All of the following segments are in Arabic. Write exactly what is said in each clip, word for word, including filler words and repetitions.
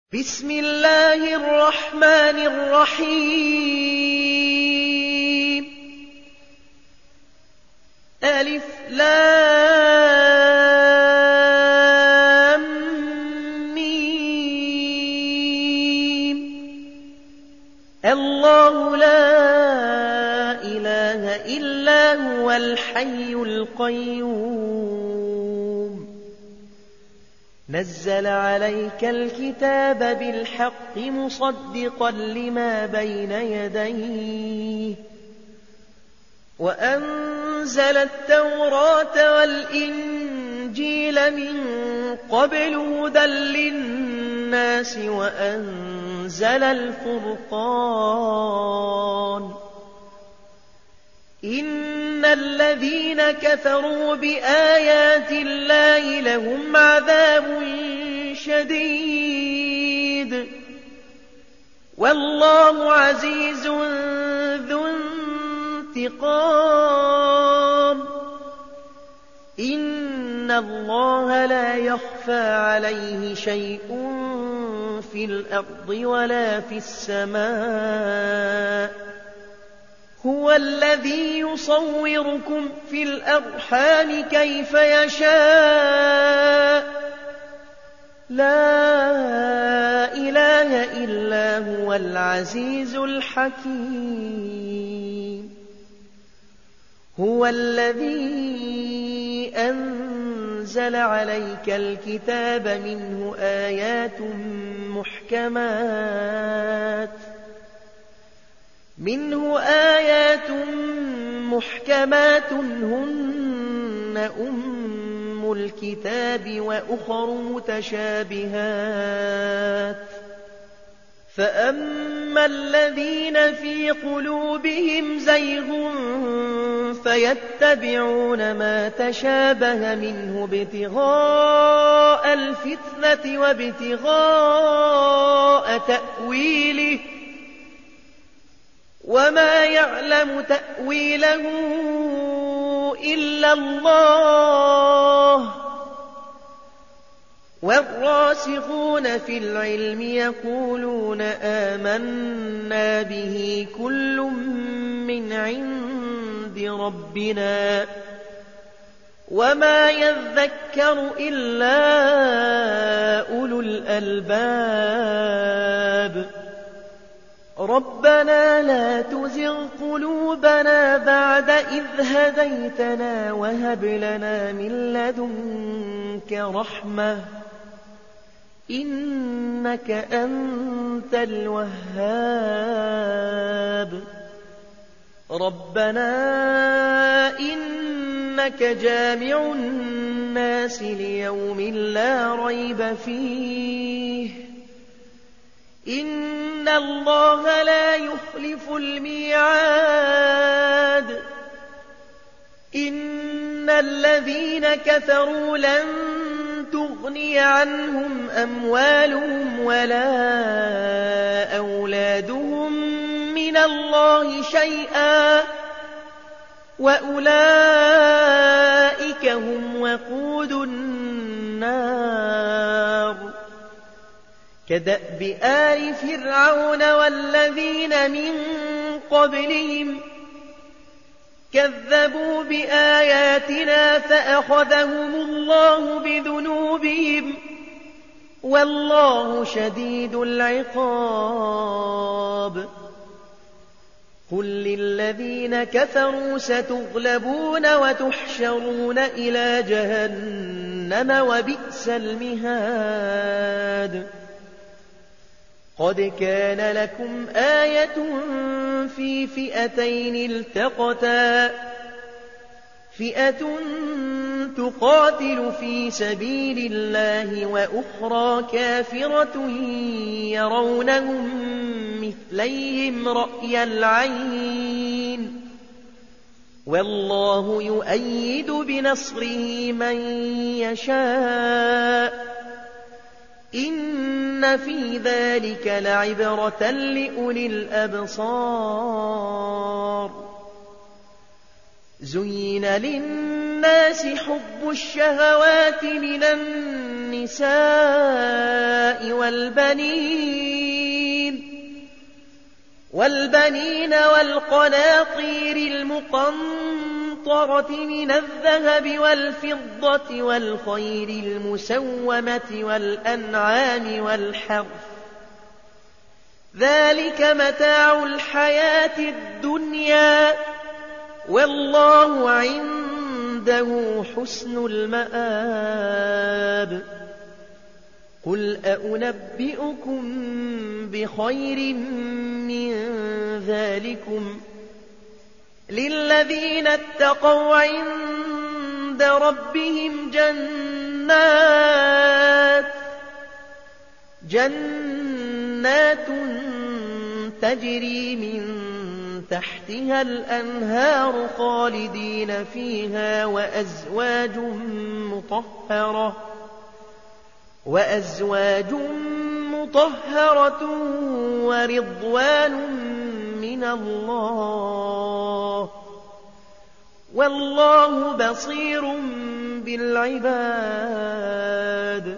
بسم الله الرحمن الرحيم ألف لام ميم الله لا إله إلا هو الحي القيوم نزل عليك الكتاب بالحق مصدقا لما بين يديه وأنزل التوراة والإنجيل من قبل هدى للناس وأنزل الفرقان إن الذين كفروا بآيات الله لهم عذاب شديد والله عزيز ذو انتقام إن الله لا يخفى عليه شيء في الأرض ولا في السماء هو الذي يصوركم في الأرحام كيف يشاء لا إله إلا هو العزيز الحكيم هو الذي أنزل عليك الكتاب منه آيات محكمات منه آيات محكمات هن أم الكتاب وأخر متشابهات فأما الذين في قلوبهم زيغ فيتبعون ما تشابه منه ابتغاء الفتنة وابتغاء تأويله وما يعلم تأويله إلا الله والراسخون في العلم يقولون آمنا به كل من عند ربنا وما يذكر إلا أولو الألباب ربنا لا تزغ قلوبنا بعد إذ هديتنا وهب لنا من لدنك رحمة إنك أنت الوهاب ربنا إنك جامع الناس ليوم لا ريب فيه إن الله لا يخلف الميعاد إن الذين كفروا لن تغني عنهم أموالهم ولا أولادهم من الله شيئا وأولئك هم وقود النار كدأب آل فرعون والذين من قبلهم كذبوا بآياتنا فأخذهم الله بذنوبهم والله شديد العقاب قل للذين كفروا ستغلبون وتحشرون إلى جهنم وبئس المهاد قد كان لكم آية في فئتين التقتا فئة تقاتل في سبيل الله وأخرى كافرة يرونهم مثليهم رأي العين والله يؤيد بنصره من يشاء إن في ذلك لعبرة لأولي الأبصار زين للناس الناس حب الشهوات من النساء والبنين والبنين والقناطير المقنطرة من الذهب والفضة والخيل المسومة والأنعام والحرث ذلك متاع الحياة الدنيا والله عنده حسن المآب قل أنبئكم بخير من ذلكم للذين اتقوا عند ربهم جنات جنات تجري من تحتها الأنهار خالدين فيها وأزواج مطهرة وأزواج مطهرة ورضوان من الله والله بصير بالعباد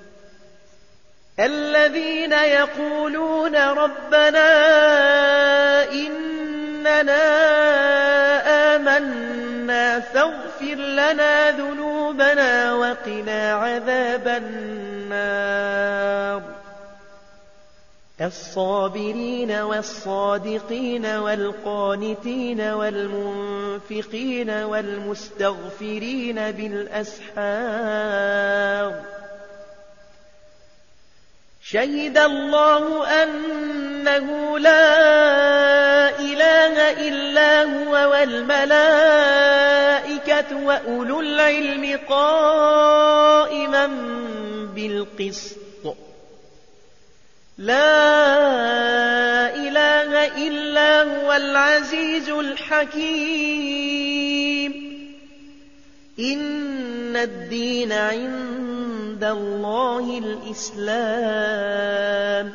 الذين يقولون ربنا إننا آمنا فاغفر لنا ذنوبنا وقنا عذاب النار الصابرين والصادقين والقانتين والمنفقين والمستغفرين بالأسحار شهد الله أنه لا إله إلا هو والملائكة وأولو العلم قائما بالقسط لا إله إلا هو العزيز الحكيم إن الدين عند الله الإسلام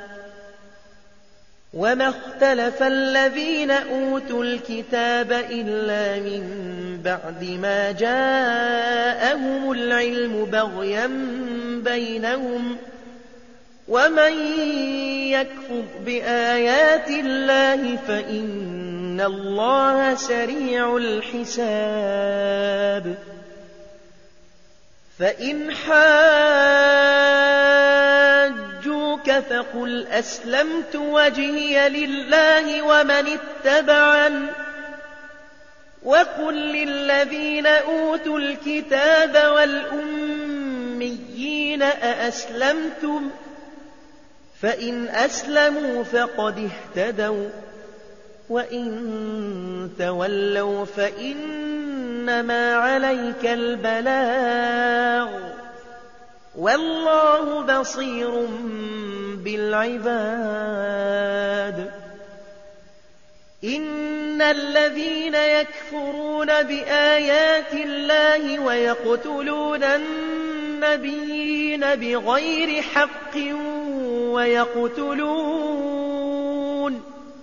وما اختلف الذين أوتوا الكتاب إلا من بعد ما جاءهم العلم بغيا بينهم ومن يكفر بآيات الله فإن الله سريع الحساب فإن حاجوك فقل أسلمت وجهي لله ومن اتبعن وقل للذين أوتوا الكتاب والأميين أأسلمتم فإن أسلموا فقد اهتدوا وإن تولوا فإنما عليك البلاغ والله بصير بالعباد إن الذين يكفرون بآيات الله ويقتلون النبيين بغير حق ويقتلون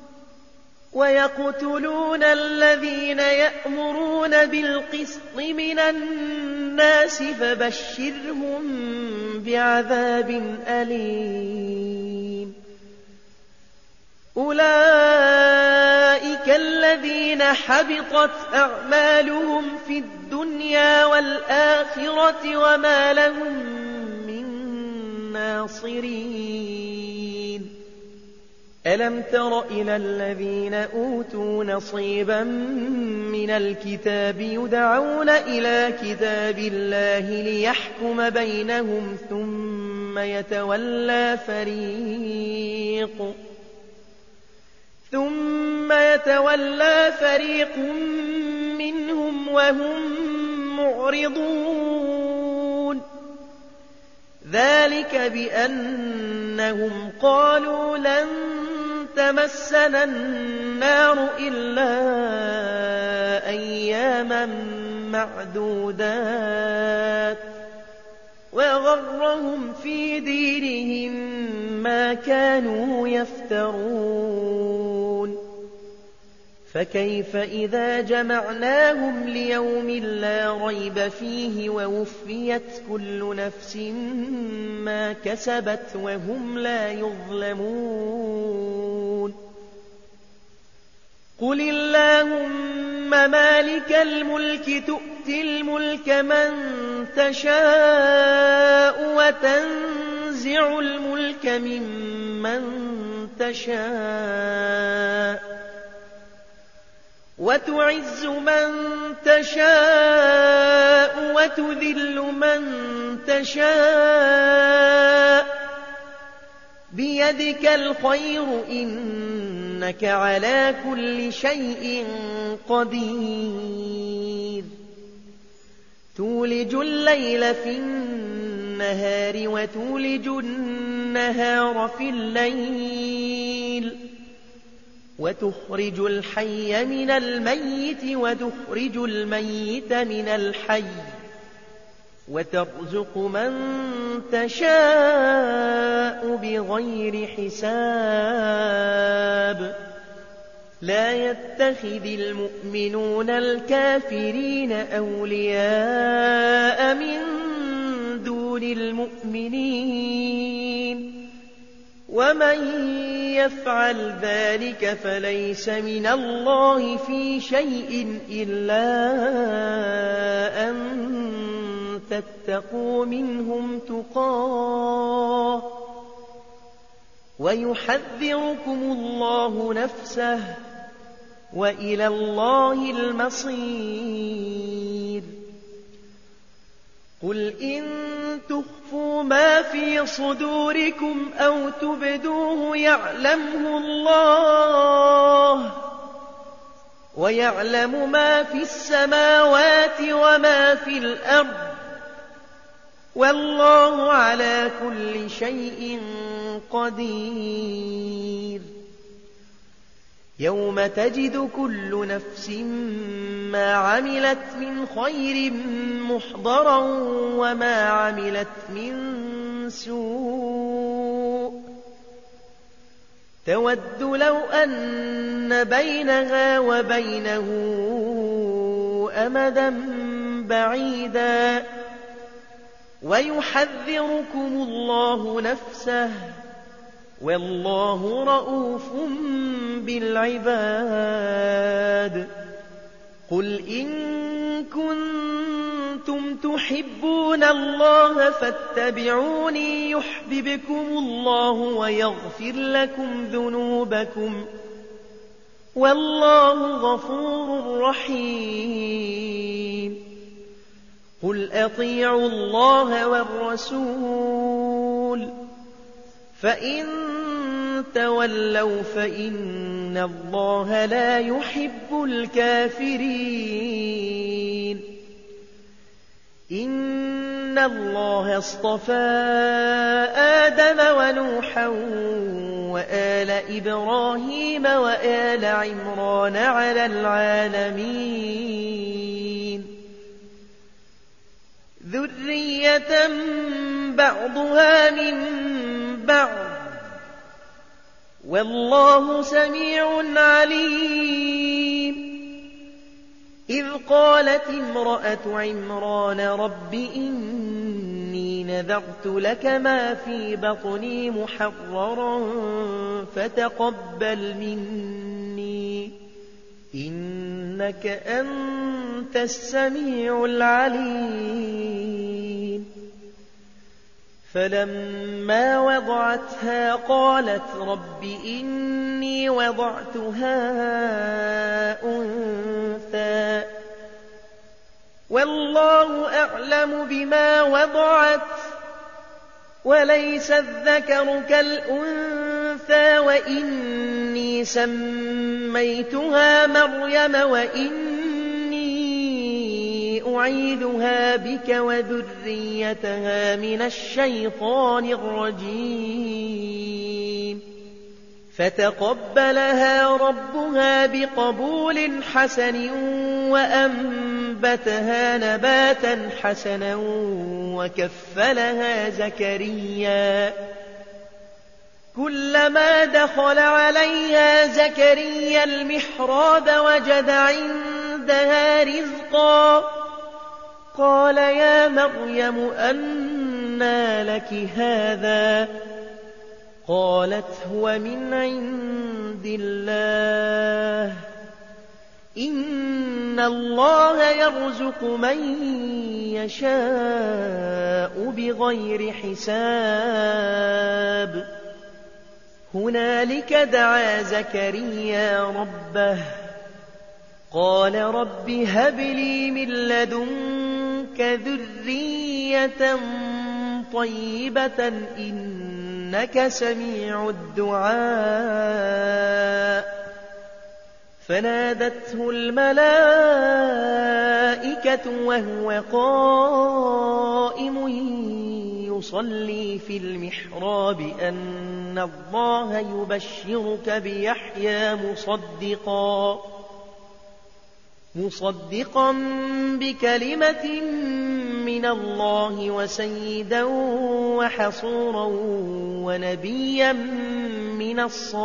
ويقتلون الذين يأمرون بالقسط من الناس فبشرهم بعذاب أليم أولئك الذين حبطت أعمالهم في الدنيا والآخرة وما لهم من ناصرين ألم تر إلى الذين أوتوا نصيبا من الكتاب يدعون إلى كتاب الله ليحكم بينهم ثم يتولى فريق ثم يتولى فريق منهم وهم معرضون ذلك بأنهم قالوا لن تمسنا النار إلا أياما معدودات وغرهم في دينهم ما كانوا يفترون فكيف إذا جمعناهم ليوم لا ريب فيه ووفيت كل نفس ما كسبت وهم لا يظلمون قل اللهم مالك الملك تؤتي الملك من تشاء وتنزع الملك ممن تشاء وتعز من تشاء وتذل من تشاء بيدك الخير إنك على كل شيء قدير تولج الليل في النهار وتولج النهار في الليل وتخرج الحي من الميت وتخرج الميت من الحي وترزق من تشاء بغير حساب لا يتخذ المؤمنون الكافرين أولياء من دون المؤمنين ومن يفعل ذلك فليس من الله في شيء إلا أن تتقوا منهم تقاه ويحذركم الله نفسه وإلى الله المصير قل إن تخفوا ما في صدوركم أو تبدوه يعلمه الله ويعلم ما في السماوات وما في الأرض والله على كل شيء قدير يوم تجد كل نفس ما عملت من خير محضرا وما عملت من سوء تود لو أن بينها وبينه أمدا بعيدا ويحذركم الله نفسه والله رؤوف بالعباد قل إن كنتم تحبون الله فاتبعوني يحببكم الله ويغفر لكم ذنوبكم والله غفور رحيم قل أطيعوا الله والرسول فإن تولوا فإن الله لا يحب الكافرين إن الله اصطفى آدم ونوحا وآل إبراهيم وآل عمران على العالمين ذرية بعضها من بعض والله سميع عليم إذ قالت امرأة عمران رب إني نذرت لك ما في بطني محررا فتقبل مني إنك أنت السميع العليم فلما وضعتها قالت رب إني وضعتها أنثى والله أعلم بما وضعت وليس الذكر كالأنثى وإني سميتها مريم وإني أعيذها بك وذريتها من الشيطان الرجيم فتقبلها ربها بقبول حسن وأنبتها نباتا حسنا وكفلها زكريا كلما دخل عليها زكريا المحراب وجد عندها رزقا قال يا مريم أنى لك هذا قالت هو من عند الله إن الله يرزق من يشاء بغير حساب هنالك دعا زكريا ربه قال رب هب لي من لدنك ذرية طيبة إنك سميع الدعاء فنادته الملائكة وهو قائم يصلي في المحراب أن الله يبشرك بيحيى مصدقا مصدقا بكلمة من الله وسيدا وحصورا ونبيا من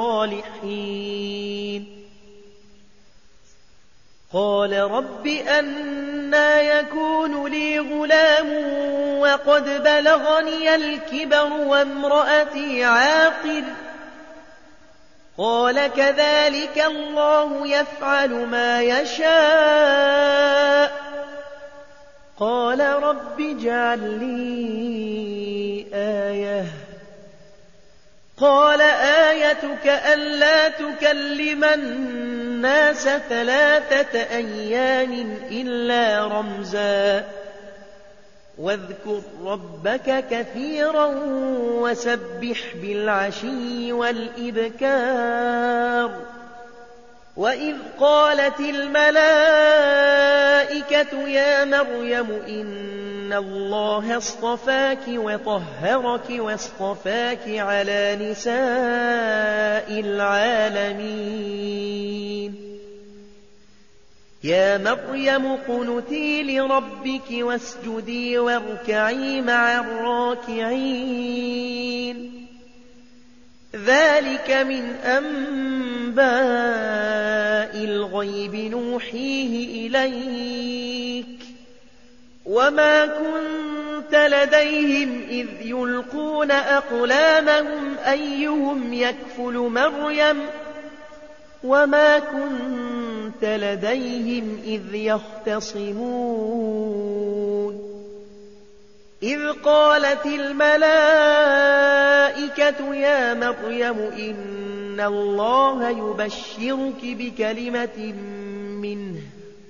الصالحين قال رب أنى يكون لي غلام وقد بلغني الكبر وامرأتي عاقر قال كذلك الله يفعل ما يشاء قال رب اجعل لي آية قال آيتك ألا تكلم الناس ثلاثة أيام إلا رمزا واذكر ربك كثيرا وسبح بالعشي والإبكار وإذ قالت الملائكة يا مريم إن الله اصطفاك وطهرك واصطفاك على نساء العالمين يا مريم اقنتي لربك واسجدي واركعي مع الراكعين ذلك من أنباء الغيب نوحيه إليك وما كنت لديهم إذ يلقون أقلامهم أيهم يكفل مريم وما كنت لديهم إذ يختصمون إذ قالت الملائكة يا مريم إن الله يبشرك بكلمة منه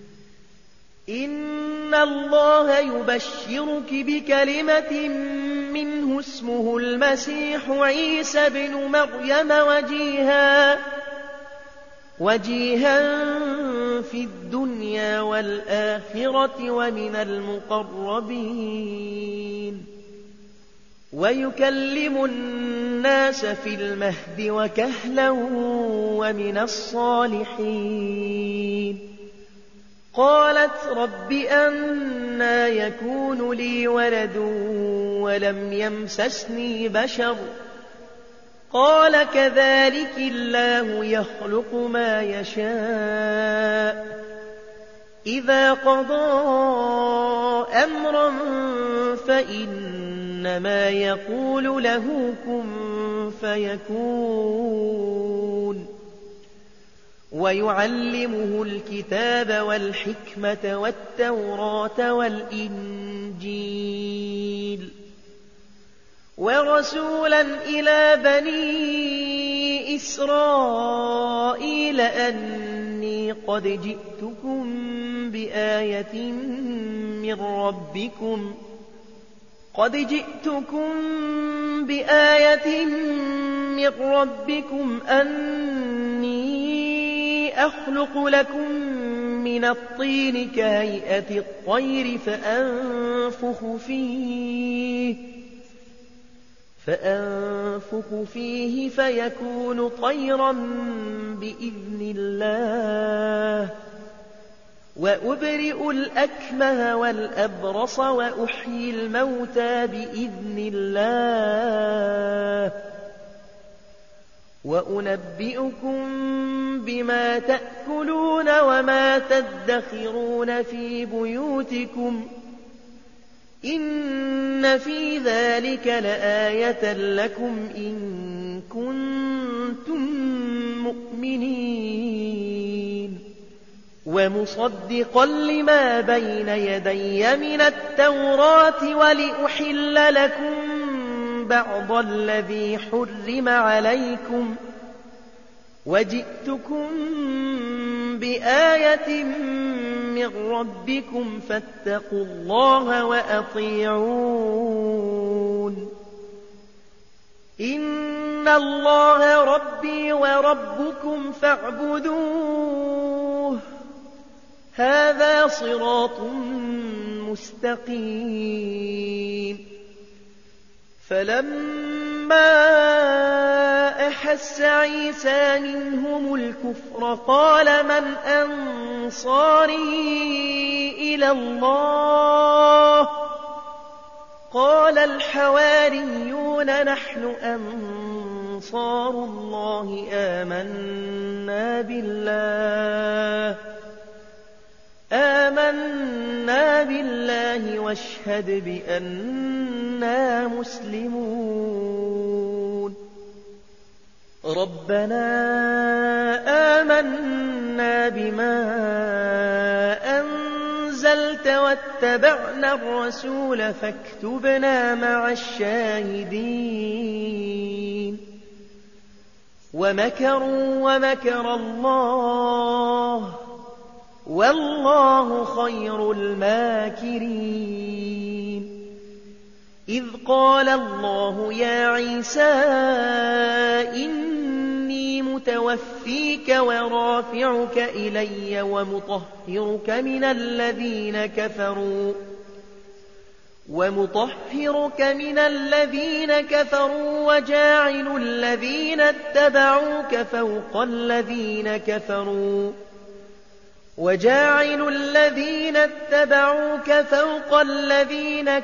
إن الله يبشرك بكلمة منه اسمه المسيح عيسى بن مريم وجيها وجيها في الدنيا والآخرة ومن المقربين ويكلم الناس في المهد وكهلا ومن الصالحين قالت رب أنى يكون لي ولد ولم يمسسني بشر قال كذلك الله يخلق ما يشاء إذا قضى أمرا فإنما يقول له كن فيكون ويعلمه الكتاب والحكمة والتوراة والإنجيل ورسولا إلى بني إسرائيل أني قد جئتكم بآية من ربكم قد جئتكم بآية من ربكم أني أخلق لكم من الطين كهيئة الطير فأنفخ فيه فأنفخ فيه فيكون طيرا بإذن الله وأبرئ الأكمه والأبرص وأحيي الموتى بإذن الله وأنبئكم بما تأكلون وما تدخرون في بيوتكم إن في ذلك لآية لكم إن كنتم مؤمنين ومصدقا لما بين يدي من التوراة ولأحل لكم بعض الذي حرم عليكم وجئتكم بآية من ربكم فاتقوا الله وأطيعون إن الله ربي وربكم فاعبدوه هذا صراط مستقيم فلما أحس عيسى منهم الكفر قال من أنصاري إلى الله قال الحواريون نحن أنصار الله آمنا بالله آمنا بالله واشهد بأننا مسلمون ربنا آمنا بما أنزلت واتبعنا الرسول فاكتبنا مع الشاهدين ومكروا ومكر الله والله خير الماكرين إذ قال الله يا عيسى إني متوفيك ورافعك إلي ومطهرك من الذين كفروا ومطهرك من الذين كفروا وجاعل الذين اتبعوك فوق الذين كفروا وجاعل الذين اتبعوك فوق الذين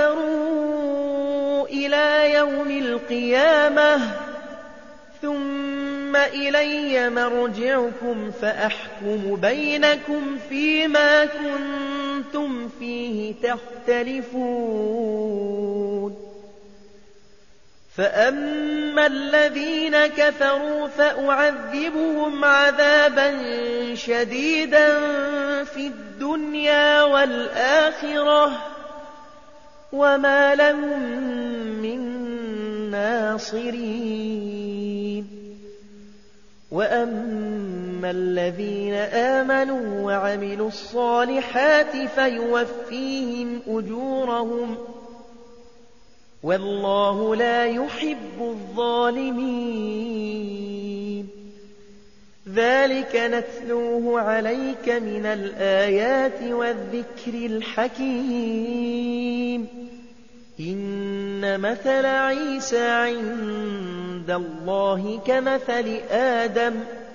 كفروا إلى يوم القيامة ثم إلي مرجعكم فأحكم بينكم فيما كنتم فيه تختلفون فأما الذين كفروا فأعذبهم عذابا شديدا في الدنيا والآخرة وما لهم من ناصرين وأما الذين آمنوا وعملوا الصالحات فيوفيهم أجورهم والله لا يحب الظالمين ذلك نتلوه عليك من الآيات والذكر الحكيم إن مثل عيسى عند الله كمثل آدم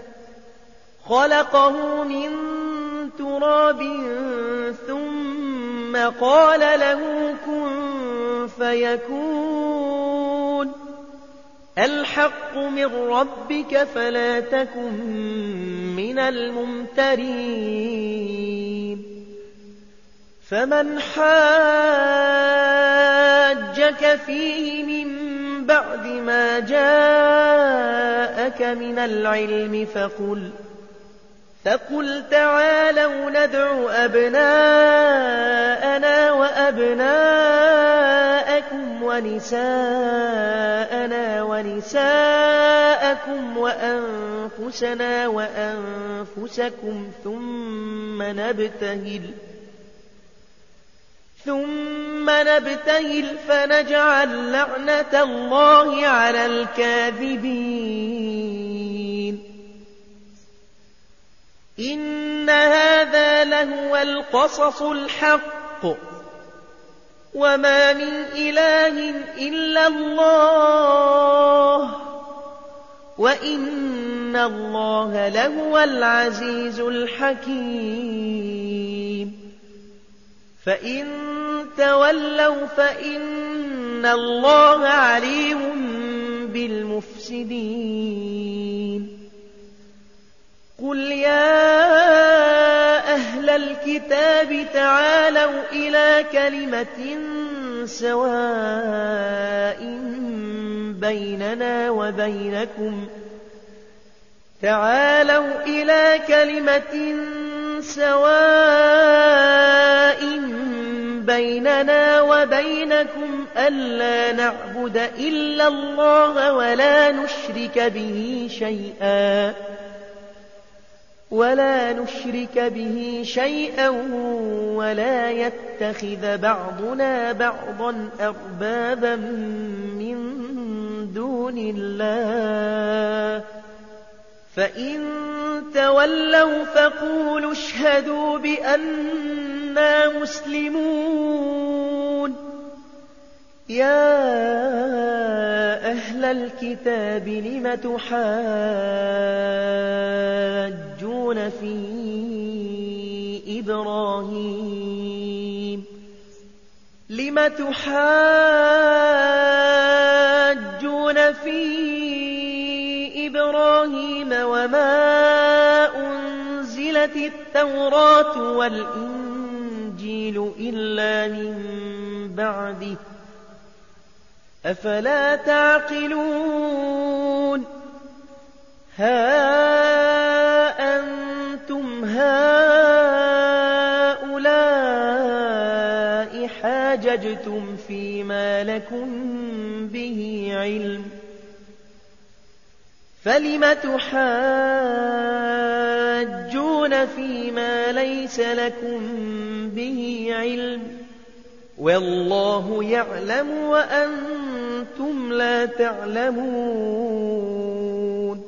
خلقه من تراب ثم قال له كن فيكون الحق من ربك فلا تكن من الممترين فمن حاجك فيه من بعد ما جاءك من العلم فقل فقل تعالوا ندع أبناءنا وأبناءكم ونساءنا ونساءكم وأنفسنا وأنفسكم ثم نبتهل ثم نبتهل فنجعل لعنة الله على الكاذبين إن هذا لهو القصص الحق وما من إله إلا الله وإن الله لهو العزيز الحكيم فإن تولوا فإن الله عليم بالمفسدين قل يا أهل الكتاب تعالوا إلى كلمة سواء بيننا وبينكم تعالوا إلى كلمة سواء بيننا وبينكم ألا نعبد إلا الله ولا نشرك به شيئا ولا نشرك به شيئا ولا يتخذ بعضنا بعضا أربابا من دون الله فإن تولوا فقولوا اشهدوا بأننا مسلمون يا أهل الكتاب لم تحاجون في إبراهيم لم تحاجون في إبراهيم وما أنزلت التوراة والإنجيل إلا من بعده أفلا تعقلون ها أنتم هؤلاء حاججتم فيما لكم به علم فلم تحاجون فيما ليس لكم به علم والله يعلم وأنتم لا تعلمون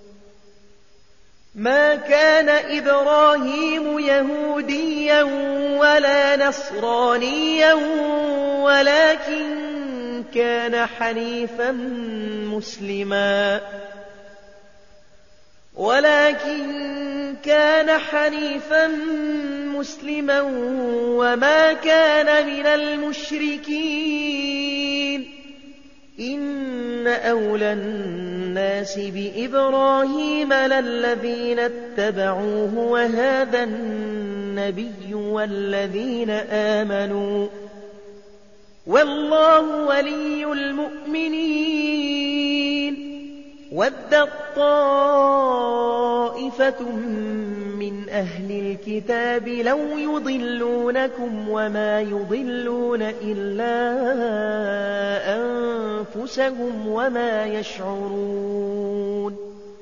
ما كان إبراهيم يهوديا ولا نصرانيا ولكن كان حنيفا مسلما ولكن كان حنيفا مسلما وما كان من المشركين إن أولى الناس بإبراهيم للذين اتبعوه وهذا النبي والذين آمنوا والله ولي المؤمنين ودت طائفة من أهل الكتاب لو يضلونكم وما يضلون إلا أنفسهم وما يشعرون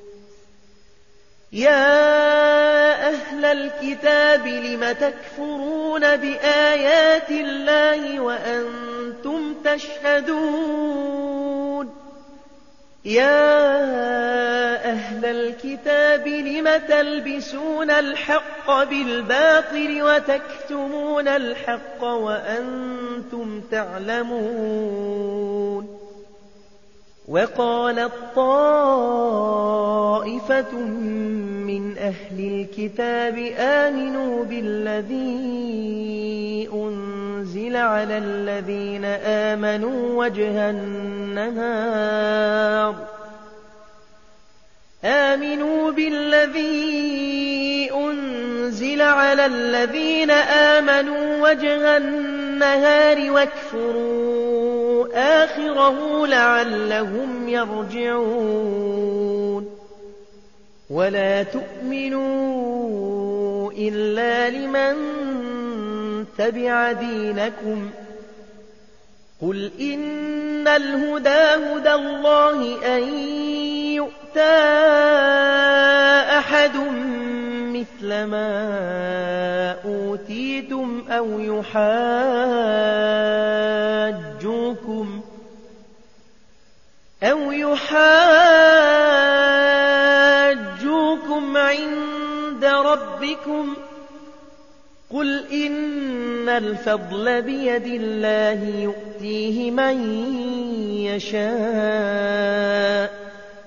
يا أهل الكتاب لم تكفرون بآيات الله وأنتم تشهدون يا أهل الكتاب لم تلبسون الحق بالباطل وتكتمون الحق وأنتم تعلمون وقالت طائفة من أهل الكتاب آمنوا بالذي أنزل على الذين آمنوا وجه النهار آمنوا بالذي أنزل على الذين آمنوا وجه النهار واكفروا آخره لعلهم يرجعون ولا تؤمنوا إلا لمن تبع دينكم قل إن الهدى هدى الله أن يؤتى أحد مثل ما أوتيتم أو يحاجوكم أو يحاجوكم عند ربكم قل إن الفضل بيد الله يؤتيه من يشاء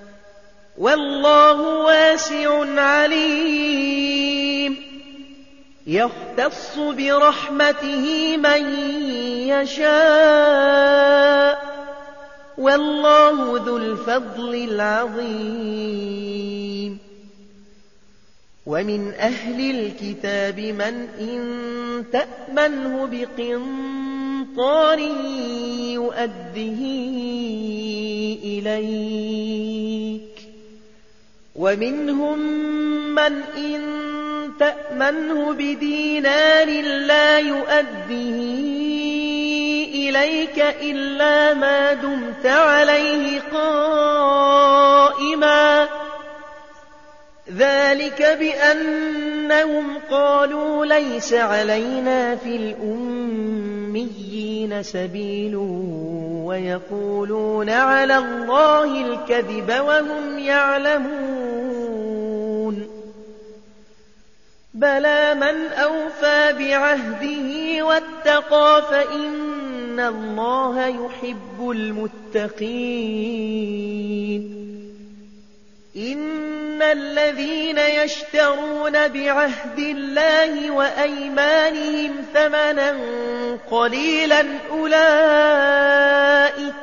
والله واسع عليم يختص برحمته من يشاء والله ذو الفضل العظيم ومن أهل الكتاب من إن تأمنه بقنطار يؤده إليك ومنهم من إن تأمنه بدينار لا يؤده إليك إلا ما دمت عليه قائما ذلك بأنهم قالوا ليس علينا في الأميين سبيل ويقولون على الله الكذب وهم يعلمون بلى من أوفى بعهده واتقى فإن الله يحب المتقين إن الذين يشترون بعهد الله وأيمانهم ثمنا قليلا أولئك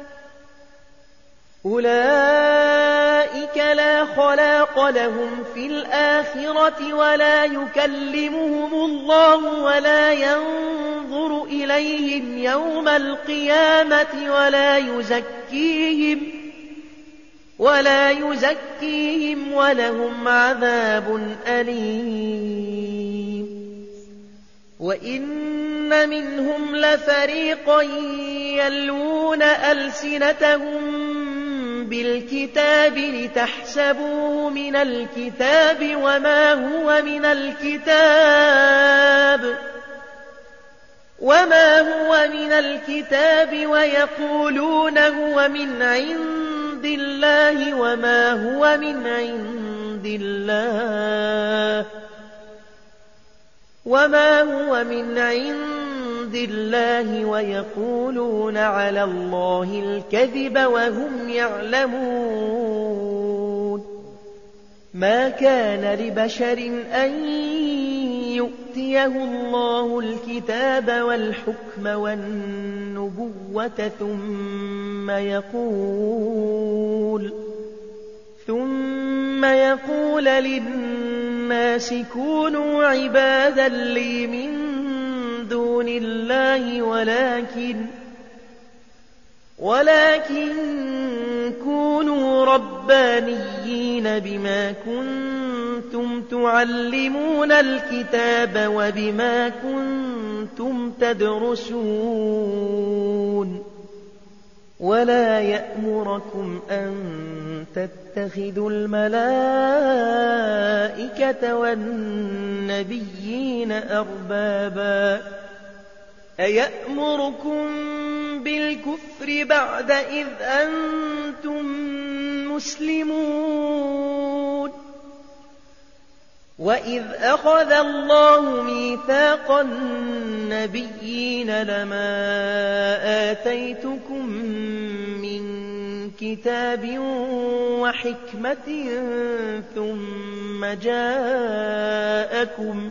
أولئك لا خلاق لهم في الآخرة ولا يكلمهم الله ولا ينظر إليهم يوم القيامة ولا يزكيهم ولا يزكيهم ولهم عذاب أليم وإن منهم لفريقا يلوون ألسنتهم بالكتاب لتحسبوه من الكتاب وما هو من الكتاب وما هو من الكتاب ويقولون هو من عند الله وما هو من عند الله وما هو من عند الله ويقولون على الله الكذب وهم يعلمون ما كان لبشر أن يؤتيه الله الكتاب والحكم والنبوة ثم يقول ثم يقول للناس كونوا عبادا لي من دون الله ولكن ولكن كونوا ربانيين بما كنتم تعلمون الكتاب وبما كنتم تدرسون ولا يأمركم أن تتخذوا الملائكة والنبيين أربابا أيأمركم بالكفر بعد إذ أنتم مسلمون وإذ أخذ الله ميثاق النبيين لما آتيتكم من كتاب وحكمة ثم جاءكم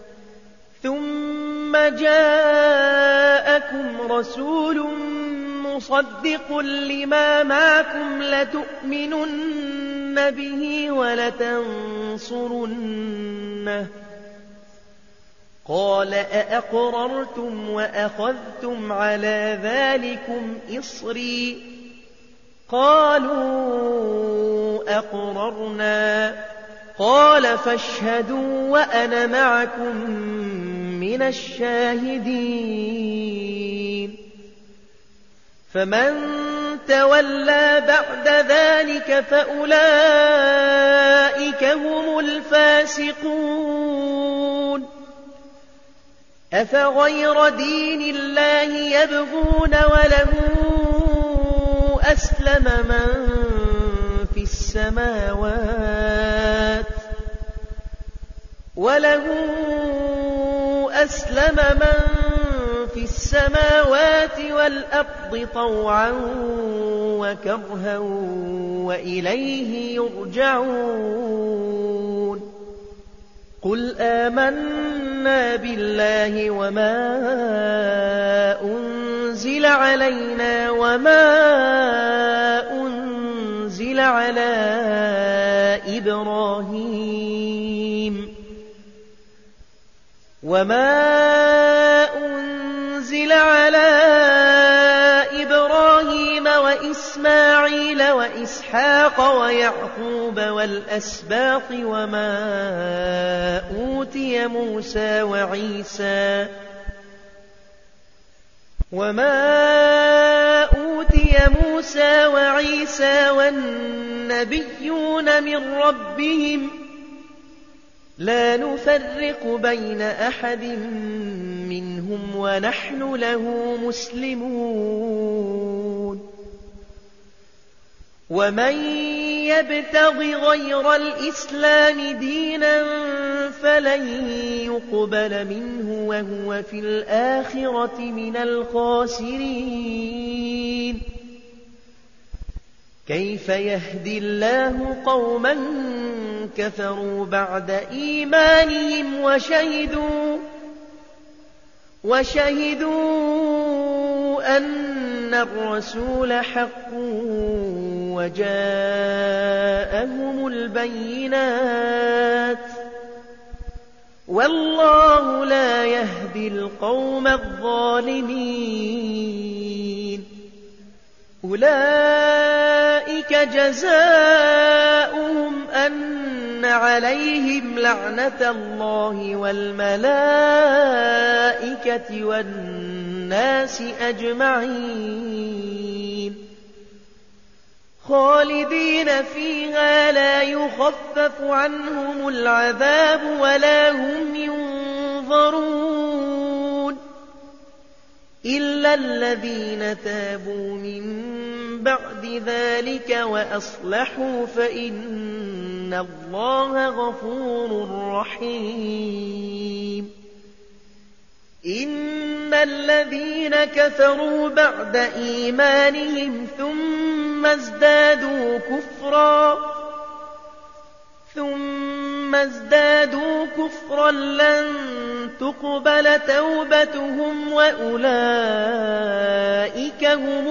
ثم جاءكم رسول مصدق لما معكم لتؤمنن به ولتنصرنه قال أأقررتم وأخذتم على ذلكم إصري قالوا أقررنا قال فاشهدوا وأنا معكم من الشاهدين فمن تولى بعد ذلك فأولئك هم الفاسقون أفغير دين الله يبغون وله أسلم من في السماوات وله أسلم من في السماوات والأرض طوعا وكرها وإليه يرجعون قل آمنا بالله وما أنزل أنزل علينا وما أنزل على إبراهيم وما أنزل على إبراهيم وإسماعيل وإسحاق ويعقوب والأسباط وما أوتي موسى وعيسى وما أوتي موسى وعيسى والنبيون من ربهم لا نفرق بين أحد منهم ونحن له مسلمون ومن يبتغ غير الإسلام دينا فلن يقبل منه وهو في الآخرة من الخاسرين كيف يهدي الله قوما كفروا بعد إيمانهم وشهدوا وشهدوا أن الرسول حق وجاءهم البينات والله لا يهدي القوم الظالمين أولئك جزاؤهم أن عليهم لعنة الله والملائكة والناس أجمعين خالدين فيها لا يخفف عنهم العذاب ولا هم ينظرون إلا الذين تابوا من بعد ذلك وأصلحوا فإن الله غفور رحيم إن الذين كفروا بعد إيمانهم ثم ازدادوا كفرا ثم ازدادوا كفرا لن تقبل توبتهم وأولئك هم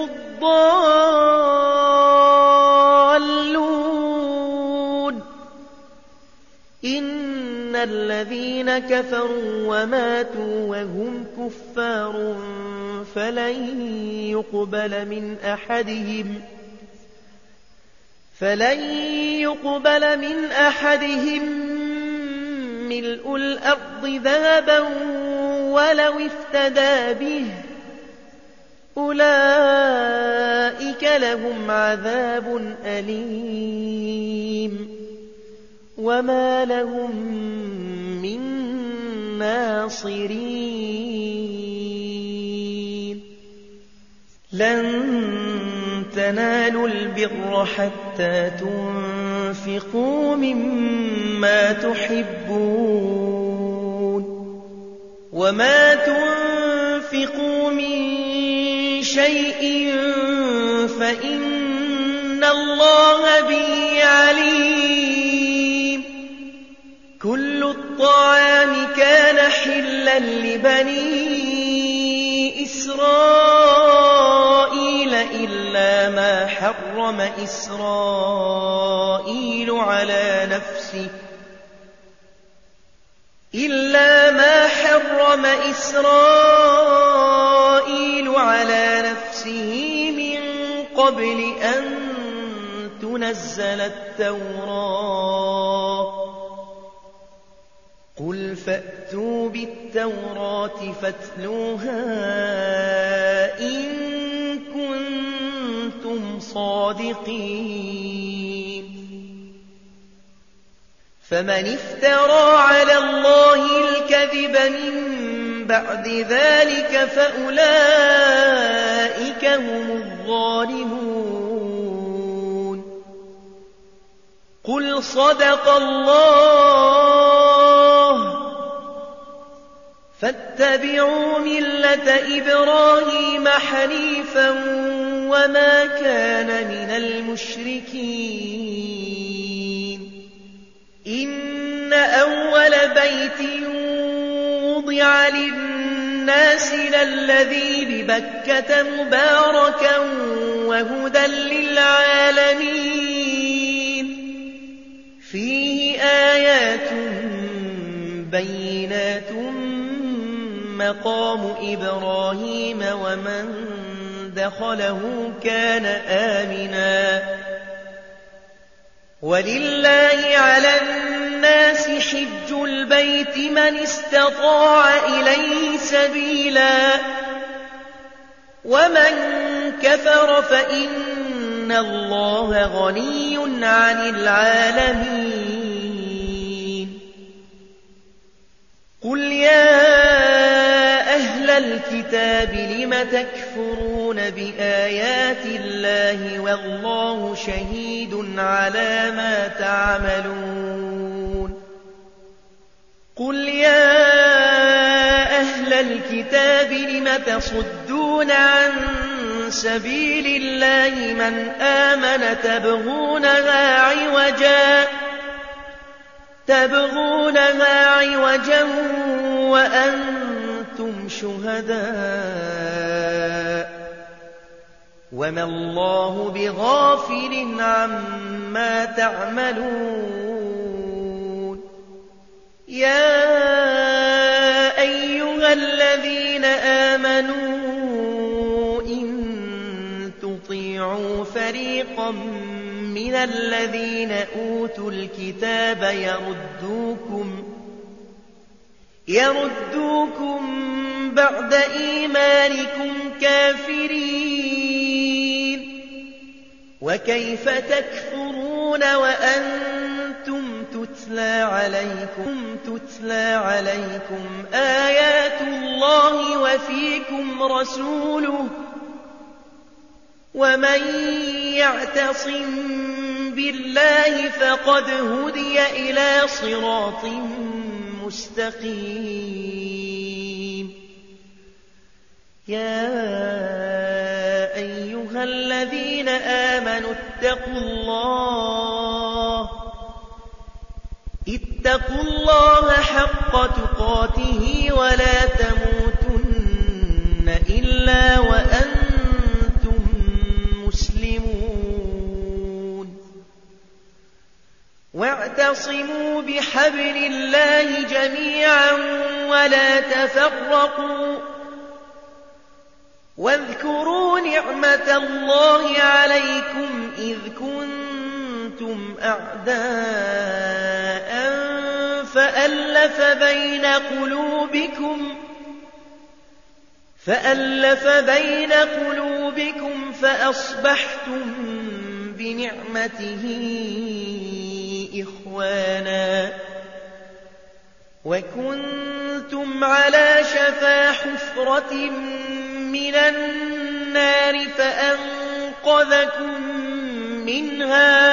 الضالون إن الذين كفروا وماتوا وهم كفار فلن يقبل من أحدهم فلن يقبل من أحدهم ملء الأرض ذهبا ولو افتدى به أولئك لهم عذاب أليم وما لهم من ناصرين لن تنالوا البر حتى تنفقوا مما تحبون وما تنفقوا من شيء فإن الله به عليم كل الطعام كان حلا لبني إسرائيل إلا ما حرم إسرائيل على نفسه إلا ما حرم إسرائيل على نفسه من قبل أن تنزل التوراة قل فأتوا بالتوراة فاتلوها إن كنتم صادقين فمن افترى على الله الكذب من بعد ذلك فأولئك هم الظالمون قل صدق الله فاتبعوا ملة إبراهيم حنيفا وما كان من المشركين إن أول بيت وضع للناس الناس للذي ببكة مباركا وهدى للعالمين فيه آيات بينات مقام إبراهيم ومن دخله كان آمنا ولله على الناس حج البيت من استطاع إليه سبيلا ومن كفر فإن الله غني عن العالمين قل يا أهل الكتاب لم تكفرون بآيات الله والله شهيد على ما تعملون قل يا أهل الكتاب لم تصدون عن سبيل الله من آمن تبغونها عوجا تبغونها عوجا وأنتم شهداء وما الله بغافل عما تعملون يا أيها الذين آمنوا إن تطيعوا فريقا من الذين أوتوا الكتاب يردوكم يردوكم بعد إيمانكم كافرين وكيف تكفرون وأنتم تتلى عليكم تتلى عليكم آيات الله وفيكم رسوله ومن يعتصم بالله فقد هدي إلى صراط مستقيم يا أيها الذين آمنوا اتقوا الله اتقوا الله حق تقاته ولا تموتن إلا وأنتم مسلمون واعتصموا بحبل الله جميعا ولا تفرقوا واذكروا نعمة الله عليكم إذ كنتم أعداء فألف بين قلوبكم فألف بين قلوبكم فأصبحتم بنعمته إخوانا وكنتم على شفا حفرة من النار فأنقذكم منها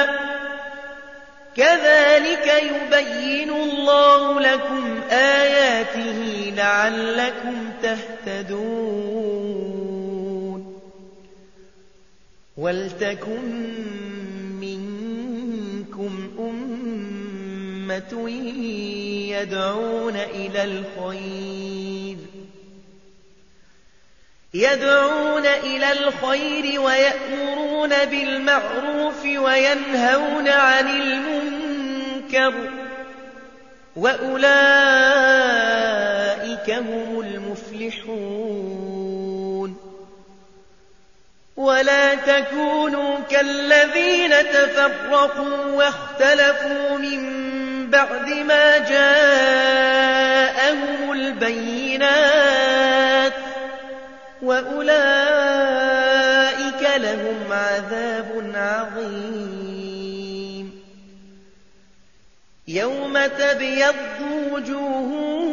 كذلك يبين الله لكم آياته لعلكم تهتدون ولتكن منكم أمة يدعون إلى الخير يدعون إلى الخير ويأمرون بالمعروف وينهون عن المنكر وأولئك هم المفلحون ولا تكونوا كالذين تفرقوا واختلفوا من بعد ما جاءهم البينات وأولئك لهم عذاب عظيم يوم تبيض وجوه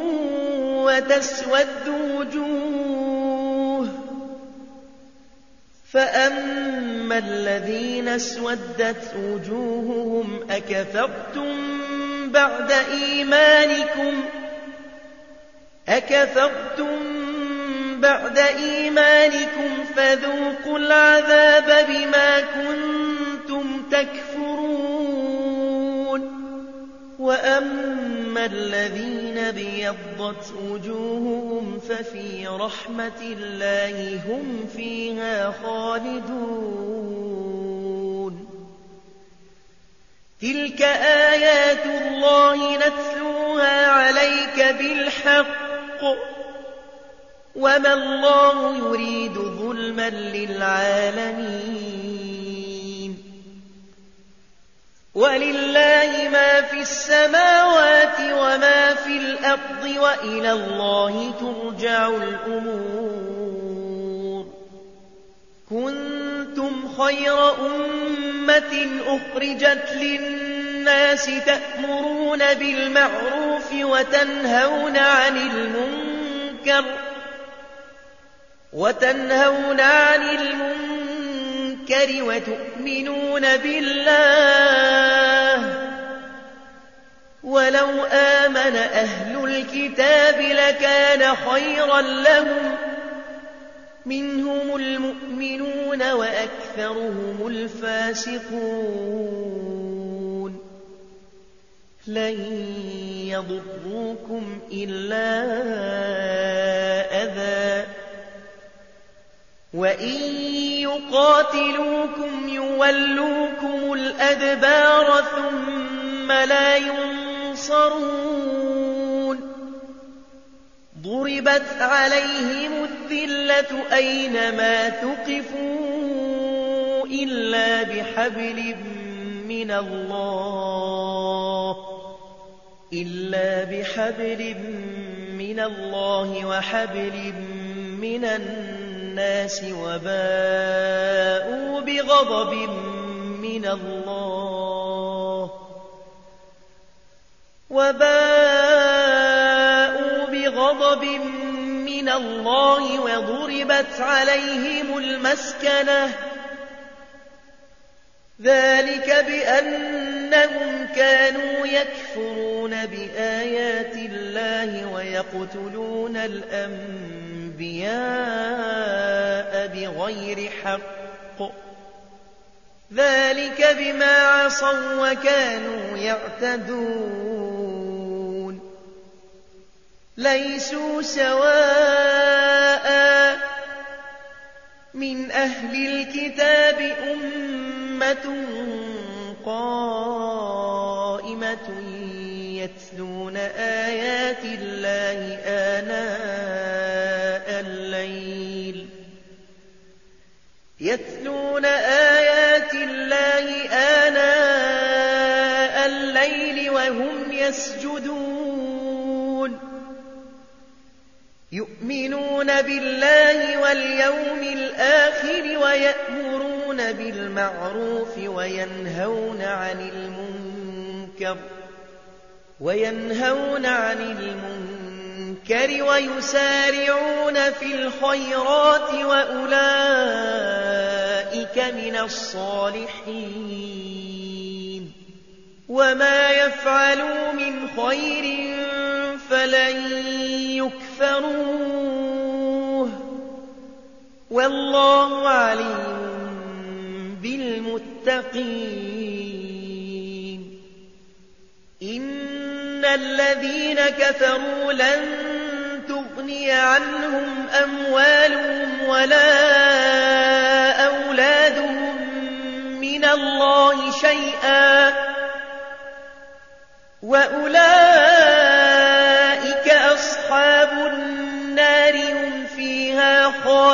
وتسود وجوه فأما الذين اسودت وجوههم أكفرتم بعد إيمانكم أكفرتم بعد إيمانكم فذوقوا العذاب بما كنتم تكفرون وأما فأما الذين ابيضت وجوههم ففي رحمة الله هم فيها خالدون. تلك آيات الله نتلوها عليك بالحق وما الله يريد ظلما للعالمين. ولله ما في السماوات وما في الأرض وإلى الله ترجع الأمور. كنتم خير أمة أخرجت للناس تأمرون بالمعروف وتنهون عن المنكر وتنهون عن المنكر وتؤمنون بالله. ولو آمن أهل الكتاب لكان خيرا لهم منهم المؤمنون وأكثرهم الفاسقون. لن يضروكم إلا أذى وإن يقاتلوكم يولوكم الأدبار ثم لا ينصرون. ضربت عليهم الذلة أينما ثقفوا إلا بحبل من الله إلا بحبل من الله وحبل من الناس وباءوا بغضب من الله وباءوا بغضب من الله وضربت عليهم المسكنة. ذلك بأنهم كانوا يكفرون بآيات الله ويقتلون الأنبياء بغير حق. ذلك بما عصوا وكانوا يعتدون. ليسوا سواء من أهل الكتاب أمة قائمة يتلون آيات الله آناء الليل يتلون آيات الله آناء الليل وهم يسجدون. يؤمنون بالله واليوم الآخر ويأمرون بالمعروف وينهون عن المنكر وينهون عن المنكر ويسارعون في الخيرات وأولئك من الصالحين. وما يفعلوا من خير فلن يكفروه والله عليم بالمتقين. إن الذين كفروا لن تغني عنهم أموالهم ولا أولادهم من الله شيئا وأولئك أصحاب النار هم فيها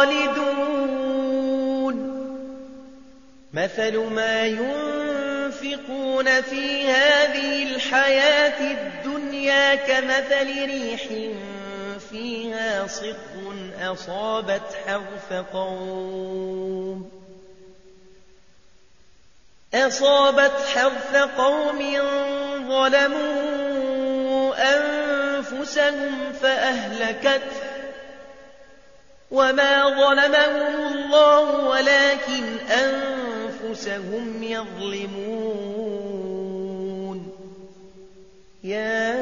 خالدون. مثل ما ينفقون في هذه الحياة الدنيا كمثل ريح فيها صر أصابت حرث قوم أصابت حرث قوم ظلموا أنفسهم فأهلكته وما ظلمهم الله ولكن أنفسهم يظلمون. يا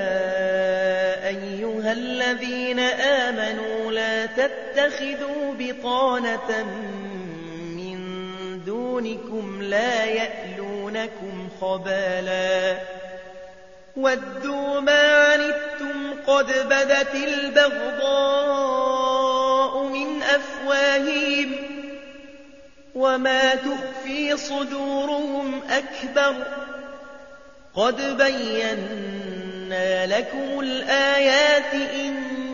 أيها الذين آمنوا لا تتخذوا بطانة من دونكم لا يألونكم خبالا وَدُّوا مَا عَنِتُّمْ قَدْ بَدَتِ الْبَغْضَاءُ مِنْ أَفْوَاهِهِمْ وَمَا تُخْفِي صُدُورُهُمْ أَكْبَرُ قَدْ بَيَّنَّا لَكُمُ الْآيَاتِ إِن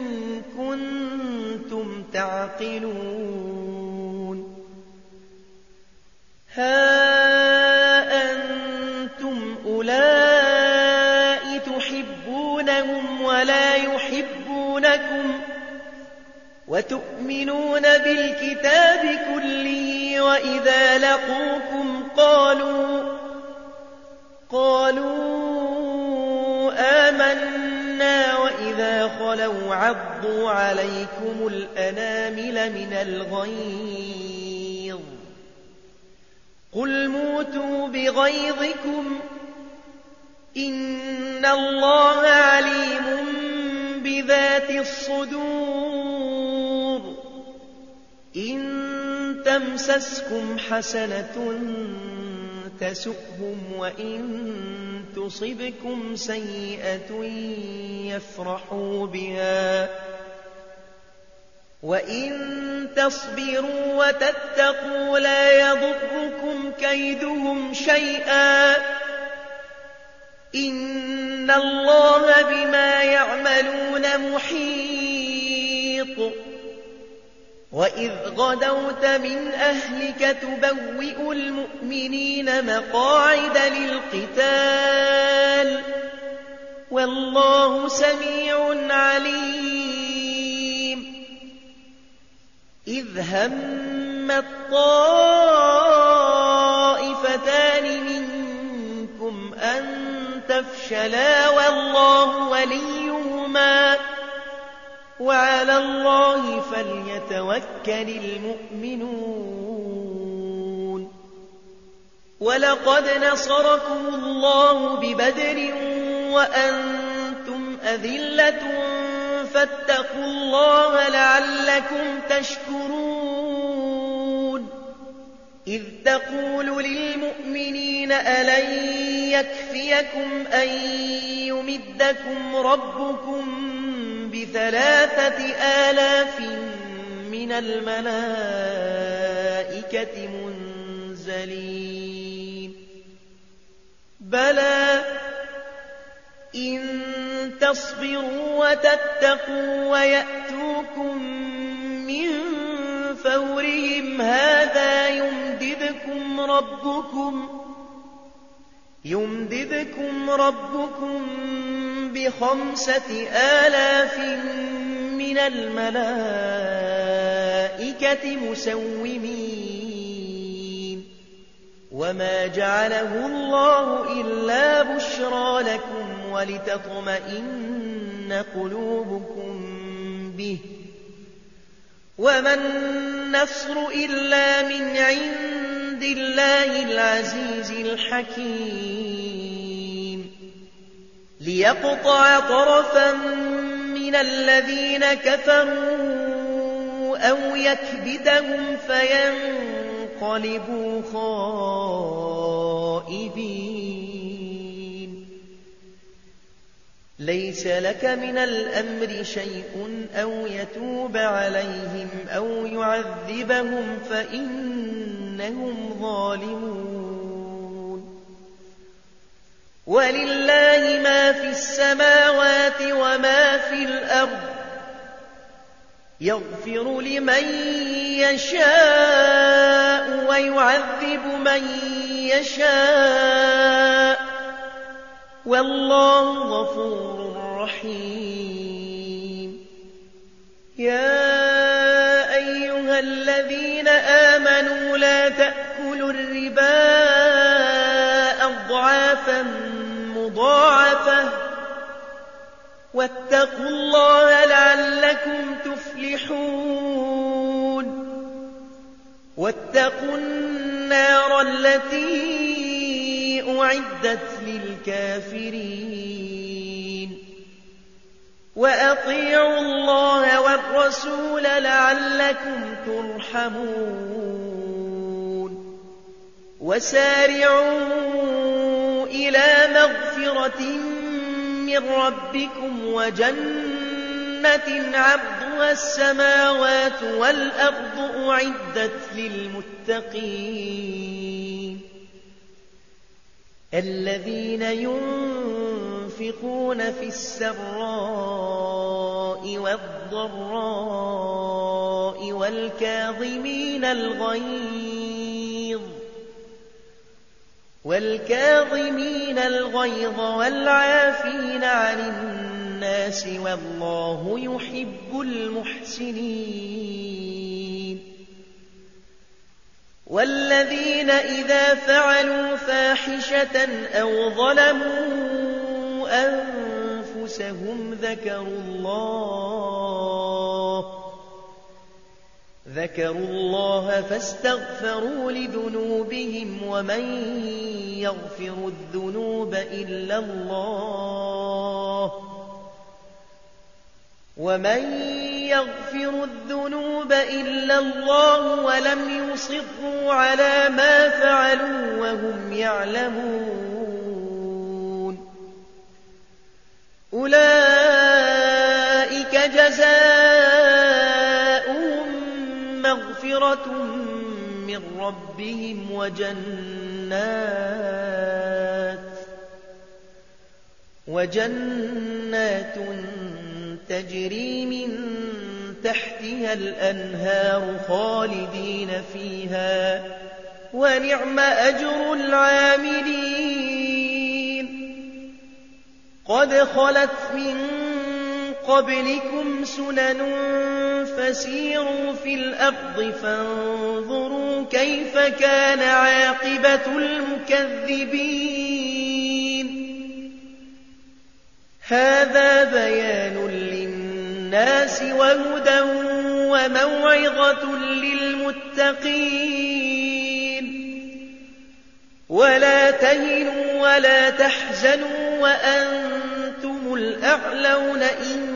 كُنتُمْ تَعْقِلُونَ هَا أَنتُمْ أُولَاءِ تُحِبُّونَهُمْ وَلَا يُحِبُّونَكُمْ وَتُؤْمِنُونَ بِالْكِتَابِ كُلِّهِ وَإِذَا لَقُوكُمْ قَالُوا قَالُوا آمَنَّا وَإِذَا خَلَوْا عَضُّوا عَلَيْكُمُ الْأَنَامِلَ مِنَ الْغَيْظِ قُلْ مُوتُوا بِغَيْظِكُمْ إِنَّ اللَّهَ عَلِيمٌ بِذَاتِ الصُّدُورِ إِن تَمْسَسْكُمْ حَسَنَةٌ تَسُؤْهُمْ وَإِن تُصِبْكُمْ سَيِّئَةٌ يَفْرَحُوا بِهَا وَإِن تَصْبِرُوا وَتَتَّقُوا لَا يَضُرُّكُمْ كَيْدُهُمْ شَيْئًا إِنَّ اللَّهَ بِمَا يَعْمَلُونَ مُحِيطٌ وَإِذْ غَدَوْتَ مِنْ أَهْلِكَ تُبَوِّئُ الْمُؤْمِنِينَ مَقَاعِدَ لِلْقِتَالِ وَاللَّهُ سَمِيعٌ عَلِيمٌ إِذْ هَمَّت طَّائِفَتَانِ مِنكُمْ أَن تَفْشَلَا وَاللَّهُ وَلِيُّهُمَا وَعَلَى اللَّهِ فَلْيَتَوَكَّلِ الْمُؤْمِنُونَ وَلَقَدْ نَصَرَكُمُ اللَّهُ بِبَدْرٍ وَأَنتُمْ أَذِلَّةٌ فَاتَّقُوا اللَّهَ لَعَلَّكُمْ تَشْكُرُونَ إِذْ تَقُولُ لِلْمُؤْمِنِينَ أَلَنْ يَكْفِيَكُمْ أَنْ يُمِدَّكُمْ رَبُّكُمْ بِثَلَاثَةِ آلَافٍ مِنَ الْمَلَائِكَةِ مُنْزَلِينَ بَلَى إِن تَصْبِرُوا وَتَتَّقُوا وَيَأْتُوكُم مِّن فَوْرِهِمْ هَٰذَا يُمْدِدْكُمْ رَبُّكُمْ يُمْدِدْكُمْ رَبُّكُم بِخَمْسَةِ آلَافٍ مِّنَ الْمَلَائِكَةِ مُسَوِّمِينَ وَمَا جَعَلَهُ اللَّهُ إِلَّا بُشْرَىٰ لَكُمْ وَلِتَطْمَئِنَّ قُلُوبُكُم بِهِ وَمَا النَّصْرُ إِلَّا مِنْ عِندِ اللَّهِ الْعَزِيزِ الْحَكِيمِ لِيَقْطَعَ طَرَفًا مِّنَ الَّذِينَ كَفَرُوا أَوْ يَكْبِتَهُمْ فَيَنقَلِبُوا خَائِبِينَ لَيْسَ لَكَ مِنَ الْأَمْرِ شَيْءٌ أَوْ يَتُوبَ عَلَيْهِمْ أَوْ يُعَذِّبَهُمْ فَإِنَّهُمْ ظَالِمُونَ وَلِلَّهِ مَا فِي السَّمَاوَاتِ وَمَا فِي الْأَرْضِ يَغْفِرُ لِمَن يَشَاءُ وَيُعَذِّبُ مَن يَشَاءُ وَاللَّهُ غَفُورٌ رَّحِيمٌ يَا أَيُّهَا الَّذِينَ آمَنُوا لَا تَأْكُلُوا الرِّبَا أَضْعَافًا مُّضَاعَفَةً وَاتَّقُوا اللَّهَ لَعَلَّكُمْ تُفْلِحُونَ وَاتَّقُوا النَّارَ الَّتِي أُعِدَّتْ لِلْكَافِرِينَ وَأَطِيعُوا اللَّهَ وَالرَّسُولَ لَعَلَّكُمْ تُرْحَمُونَ وَسَارِعُوا إِلَىٰ مَغْفِرَةٍ من ربكم وجنة عرضها السماوات والأرض أعدت للمتقين الذين ينفقون في السراء والضراء والكاظمين الغيظ والكاظمين الغيظ والعافين عن الناس والله يحب المحسنين والذين إذا فعلوا فاحشة أو ظلموا أنفسهم ذكروا الله ذكروا الله فاستغفروا لذنوبهم ومن يغفر الذنوب إلا الله ومن يغفر الذنوب إلا الله ولم يصروا على ما فعلوا وهم يعلمون أولئك جزاؤهم مغفرة من ربهم وجنات وجنات تجري من تحتها الأنهار خالدين فيها ونعم أجر العاملين قد خلت من قبلكم سنن فسيروا في الأرض فانظروا كيف كان عاقبة المكذبين هذا بيان للناس وهدى وموعظة للمتقين ولا تهنوا ولا تحزنوا وأنتم الأعلون إن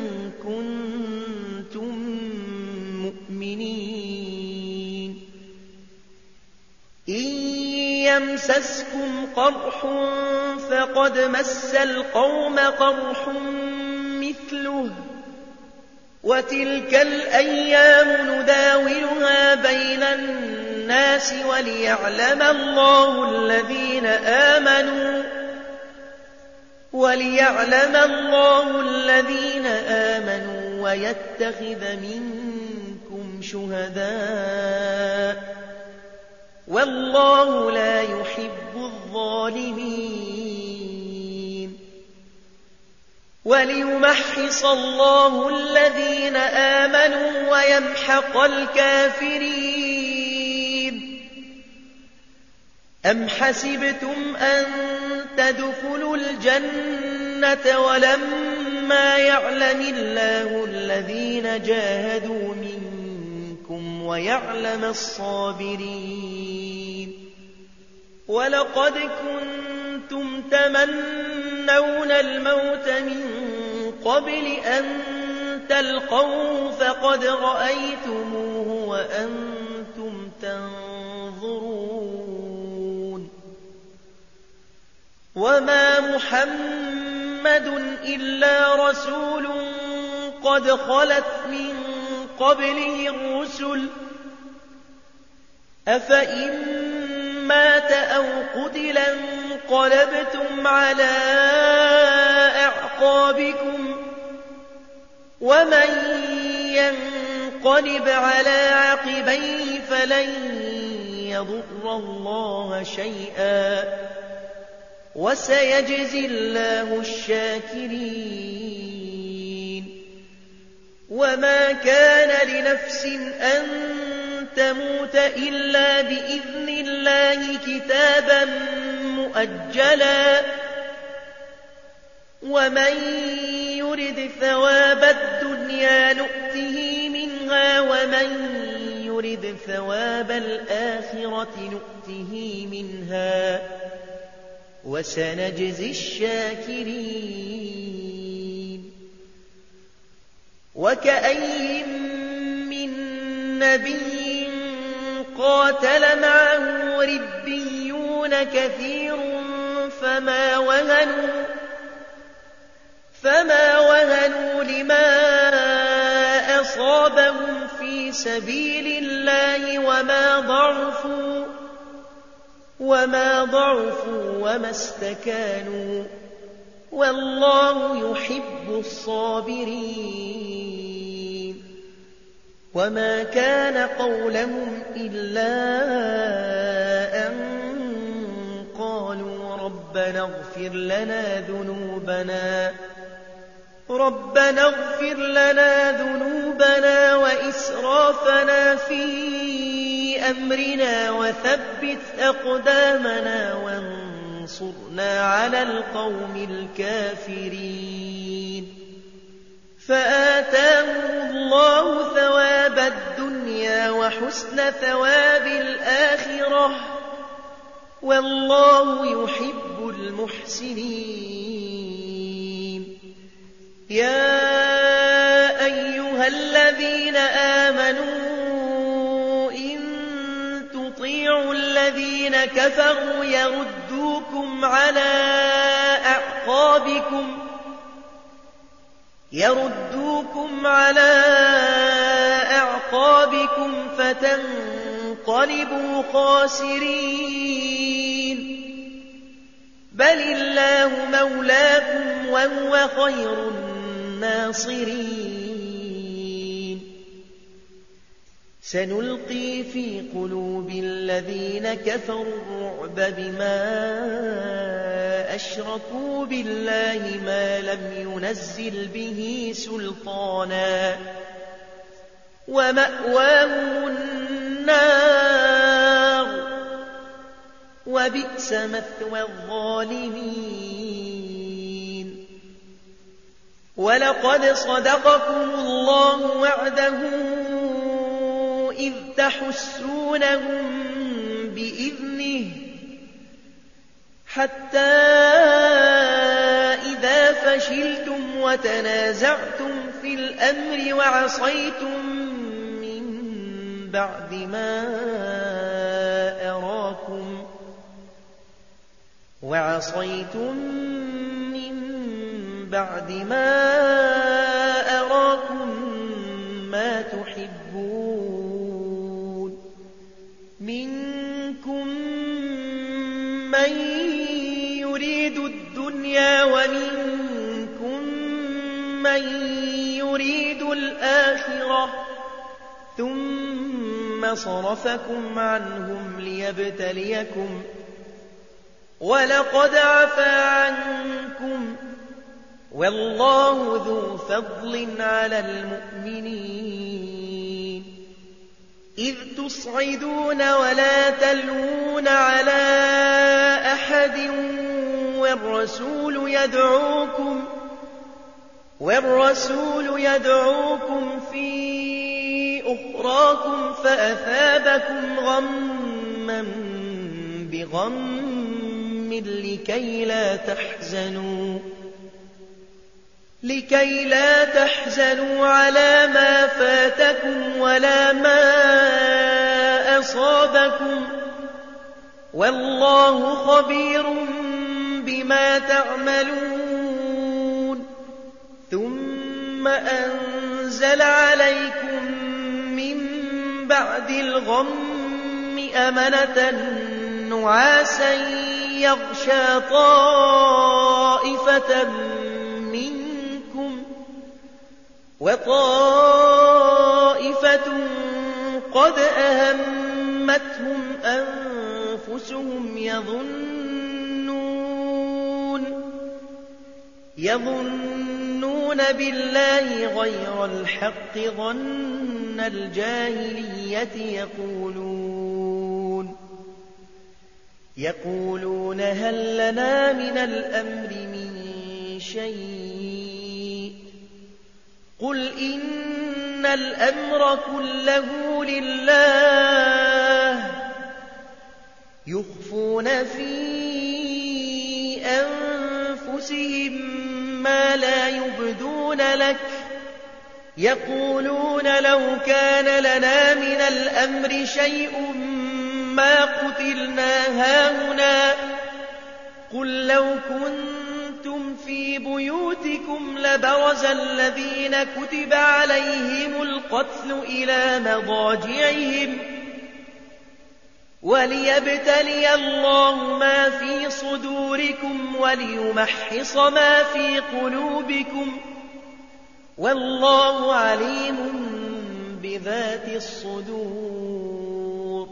كنتم مؤمنين إن يمسسكم قرح فقد مس القوم قرح مثله وتلك الأيام نداولها بين الناس وليعلم الله الذين آمنوا وليعلم الله الذين آمنوا ويتخذ منكم شهداء والله لا يحب الظالمين وليمحص الله الذين آمنوا ويمحق الكافرين أم حسبتم أن تدخلوا الجنة ولما يعلم الله الذين جاهدوا منكم ويعلم الصابرين ولقد كنتم تمنون الموت من قبل أن تلقوه فقد رأيتموه وأنتم تنظرون وما محمد إلا رسول قد خلت من قبله الرسل أفإن مات أو قتلا انقلبتم على أعقابكم ومن ينقلب على عقبيه فلن يضر الله شيئا وسيجزي الله الشاكرين وما كان لنفس أن تموت إلا بإذن الله كتابا مؤجلا ومن يرد ثواب الدنيا نؤته منها ومن يرد ثواب الآخرة نؤته منها وسنجزي الشاكرين وكأين من نبي قاتل معه ربيون كثير فما وهنوا فما وهنوا لما أصابهم في سبيل الله وما ضعفوا وما ضعفوا وما استكانوا والله يحب الصابرين وما كان قولهم إلا أن قالوا ربنا اغفر لنا ذنوبنا ربنا اغفر لنا ذنوبنا وإسرافنا في أمرنا وثبت أقدامنا وانصرنا على القوم الكافرين فآتاهم الله ثواب الدنيا وحسن ثواب الآخرة والله يحب المحسنين يا أيها الذين آمنوا إن تطيعوا الذين كفروا يردوكم على أعقابكم يردوكم على أعقابكم فتنقلبوا خاسرين بل الله مولاكم وهو خير الناصرين سنلقي في قلوب الذين كفروا الرعب بما أشركوا بالله ما لم ينزل به سلطانا ومأواهم النار وبئس مثوى الظالمين ولقد صدقكم الله وعده إذ تحسونهم بإذنه حتى إذا فشلتم وتنازعتم في الأمر وعصيتم من بعد ما أراكم وعصيتم من بعد ما أراكم ما تحبون منكم من يريد الدنيا ومنكم من يريد الآخرة ثم صرفكم عنهم ليبتليكم ولقد عفا عنكم والله ذو فضل على المؤمنين إذ تصعدون ولا تلوون على أحد والرسول يدعوكم والرسول يدعوكم في أخراكم فأثابكم غما بغم لكي لا تحزنوا لكي لا تحزنوا على ما فاتكم ولا ما أصابكم والله خبير بما تعملون ثم أنزل عليكم من بعد الغم أمنة نعاسا يغشى طائفة منكم وطائفة قد أهمتهم أنفسهم يظنون يظنون بالله غير الحق ظن الجاهلية يقولون يقولون هل لنا من الأمر من شيء قل إن الأمر كله لله يخفون في أنفسهم ما لا يبدون لك يقولون لو كان لنا من الأمر شيء ما قتلنا هاهنا قل لو كنتم في بيوتكم بيوتكم لبرز الذين كتب عليهم القتل إلى مضاجعهم وليبتلي الله ما في صدوركم وليمحص ما في قلوبكم والله عليم بذات الصدور.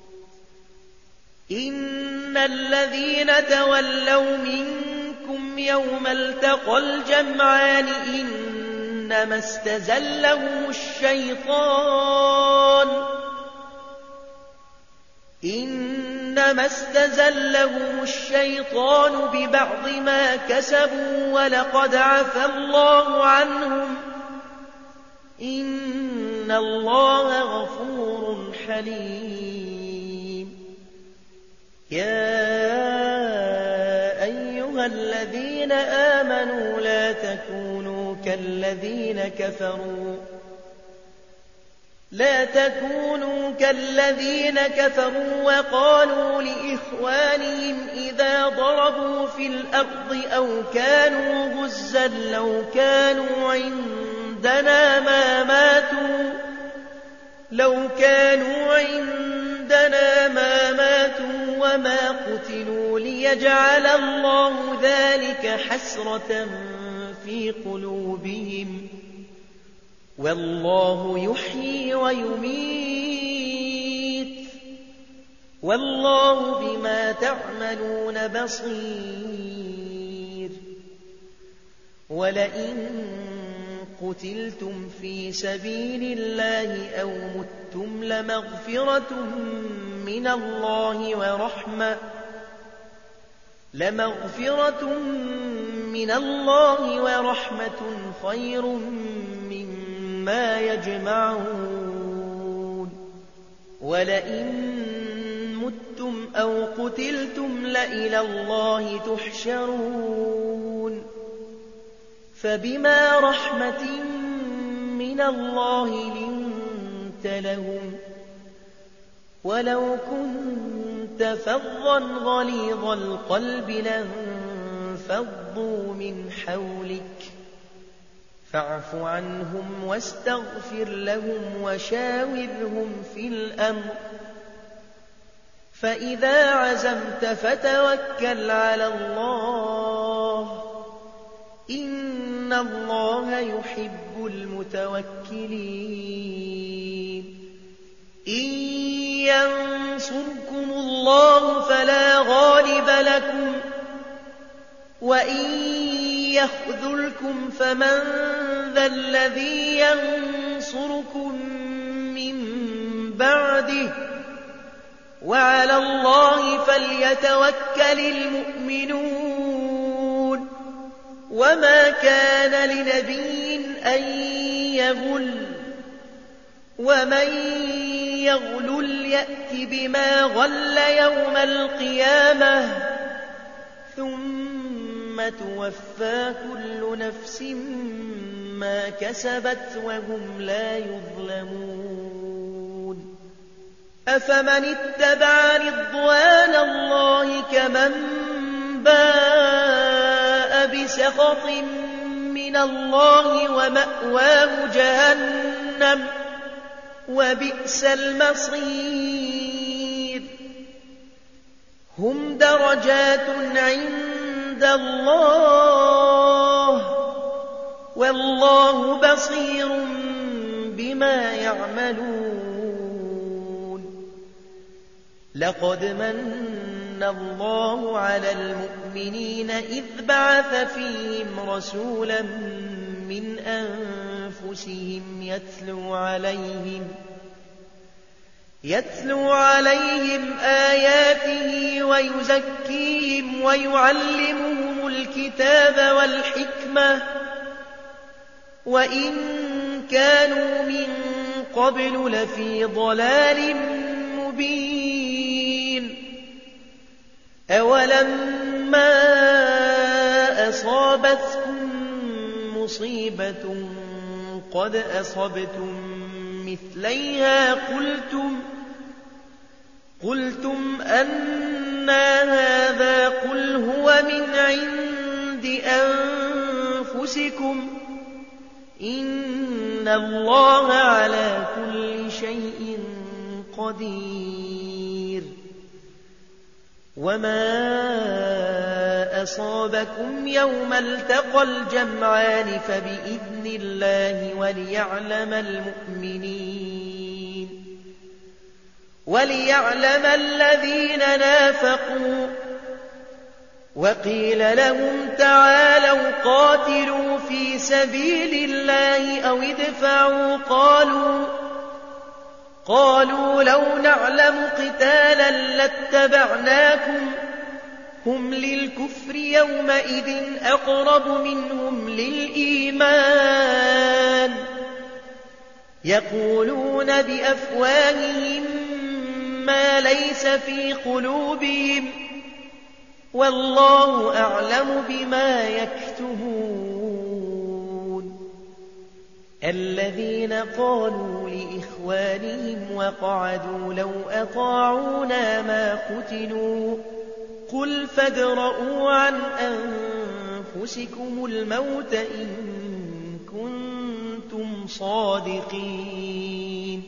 إن الذين تولوا منكم يوم التقى الجمعان إنما استزلهم الشيطان إنما استزلهم الشيطان ببعض ما كسبوا ولقد عفى الله عنهم إن الله غفور حليم. يا أيها الذين آمنوا لا تكونوا كالذين كفروا لا تكونوا كالذين كفروا وقالوا لإخوانهم إذا ضربوا في الأرض أو كانوا غزا لو كانوا عندنا ما ماتوا لو كانوا عندنا ما ماتوا وما قتلوا ليجعل الله ذلك حسرة في قلوبهم والله يحيي ويميت والله بما تعملون بصير. ولئن قتلتم في سبيل الله أو متم لمغفرة من الله ورحمة لمغفرة من الله ورحمة خير مما يجمعون. ولئن متم أو قتلتم لإلى الله تحشرون. فبما رحمة من الله لنت لهم ولو كنت فظا غليظ القلب لانفضوا من حولك فاعف عنهم واستغفر لهم وشاورهم في الأمر فإذا عزمت فتوكل على الله إن الله يحب المتوكلين. إن ينصركم الله فلا غالب لكم وإن يخذلكم فمن ذا الذي ينصركم من بعده وعلى الله فليتوكل المؤمنون. وما كان لنبي أن يغل ومن يغلل يأت بما غل يوم القيامة ثم توفى كل نفس ما كسبت وهم لا يظلمون. أفمن اتبع رضوان الله كمن باء بسخط من الله ومأواه جهنم وبئس المصير. هم درجات عند الله والله بصير بما يعملون. لقد من الله على المؤمنين إذ بعث فيهم رسولا من أنفسهم يتلو عليهم يتلو عليهم آياته ويزكيهم ويعلمهم الكتاب والحكمة وإن كانوا من قبل لفي ضلال مبين. أولما أصابتكم مصيبة قد أصبتم مثليها قلتم قلتم أنى هذا قل هو من عند أنفسكم إن الله على كل شيء قدير وما أصابكم يوم التقى الجمعان فبإذن الله وليعلم المؤمنين وليعلم الذين نافقوا وقيل لهم تعالوا قاتلوا في سبيل الله أو ادفعوا قالوا قالوا لو نعلم قتالا لاتبعناكم هم للكفر يومئذ أقرب منهم للإيمان يقولون بأفواههم ما ليس في قلوبهم والله أعلم بما يكتمون الذين قالوا لإخوانهم وقعدوا لو أطاعونا ما قتلوا قل فادرءوا عن أنفسكم الموت إن كنتم صادقين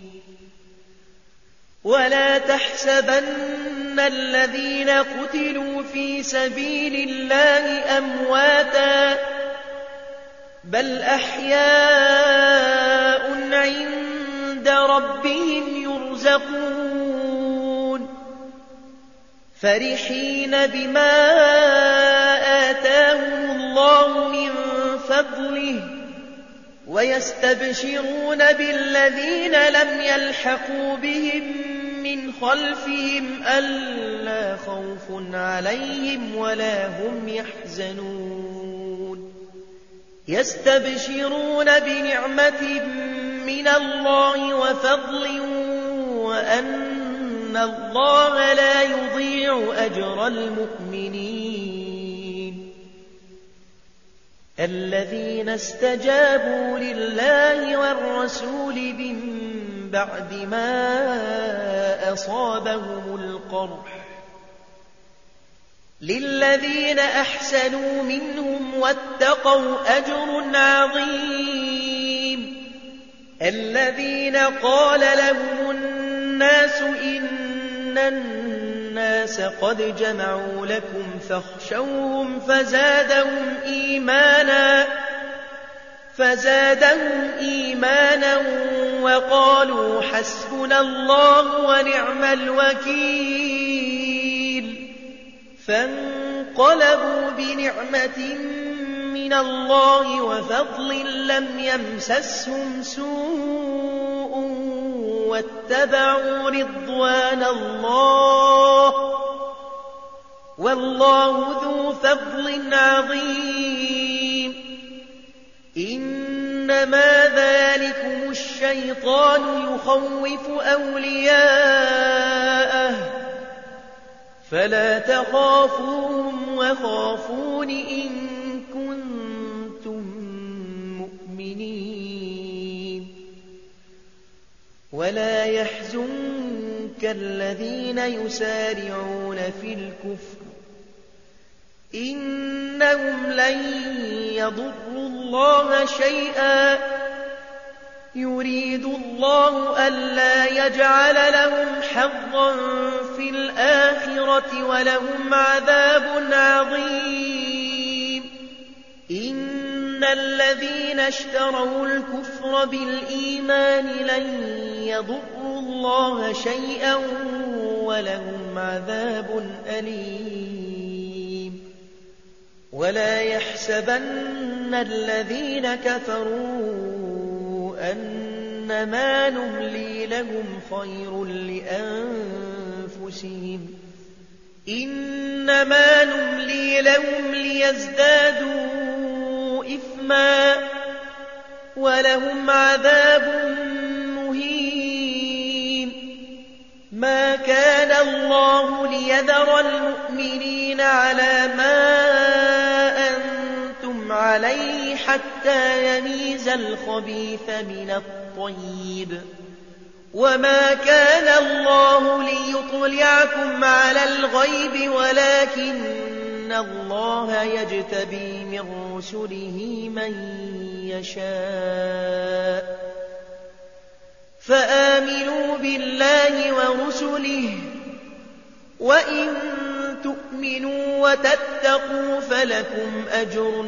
ولا تحسبن الذين قتلوا في سبيل الله أمواتا بل أحياء عند ربهم يرزقون فرحين بما آتاهم الله من فضله ويستبشرون بالذين لم يلحقوا بهم من خلفهم ألا خوف عليهم ولا هم يحزنون يستبشرون بنعمة من الله وفضل وأن الله لا يضيع أجر المؤمنين الذين استجابوا لله والرسول من بعد ما أصابهم القرح للذين أحسنوا منهم واتقوا أجر عظيم الذين قال لهم الناس إن الناس قد جمعوا لكم فاخشوهم فزادهم إيمانا فزادهم إيمانا وقالوا حسبنا الله ونعم الوكيل فانقلبوا بنعمة من الله وفضل لم يمسسهم سوء واتبعوا رضوان الله والله ذو فضل عظيم إنما ذلكم الشيطان يخوف أولياءه فلا تخافوهم وخافون إن كنتم مؤمنين ولا يحزنك الذين يسارعون في الكفر إنهم لن يضروا الله شيئا يريد الله ألا يجعل لهم حظا في الآخرة ولهم عذاب عظيم إن الذين اشتروا الكفر بالإيمان لن يضروا الله شيئا ولهم عذاب أليم ولا يحسبن الذين كفروا أنما نملي لهم خير لأنفسهم إنما نملي لهم ليزدادوا إثما ولهم عذاب مهين ما كان الله ليذر المؤمنين على ما أنتم عليه حتى يميز الخبيث من الطيب وما كان الله ليطلعكم على الغيب ولكن إن الله يجتبي من رسله من يشاء فآمنوا بالله ورسله وإن تؤمنوا وتتقوا فلكم أجر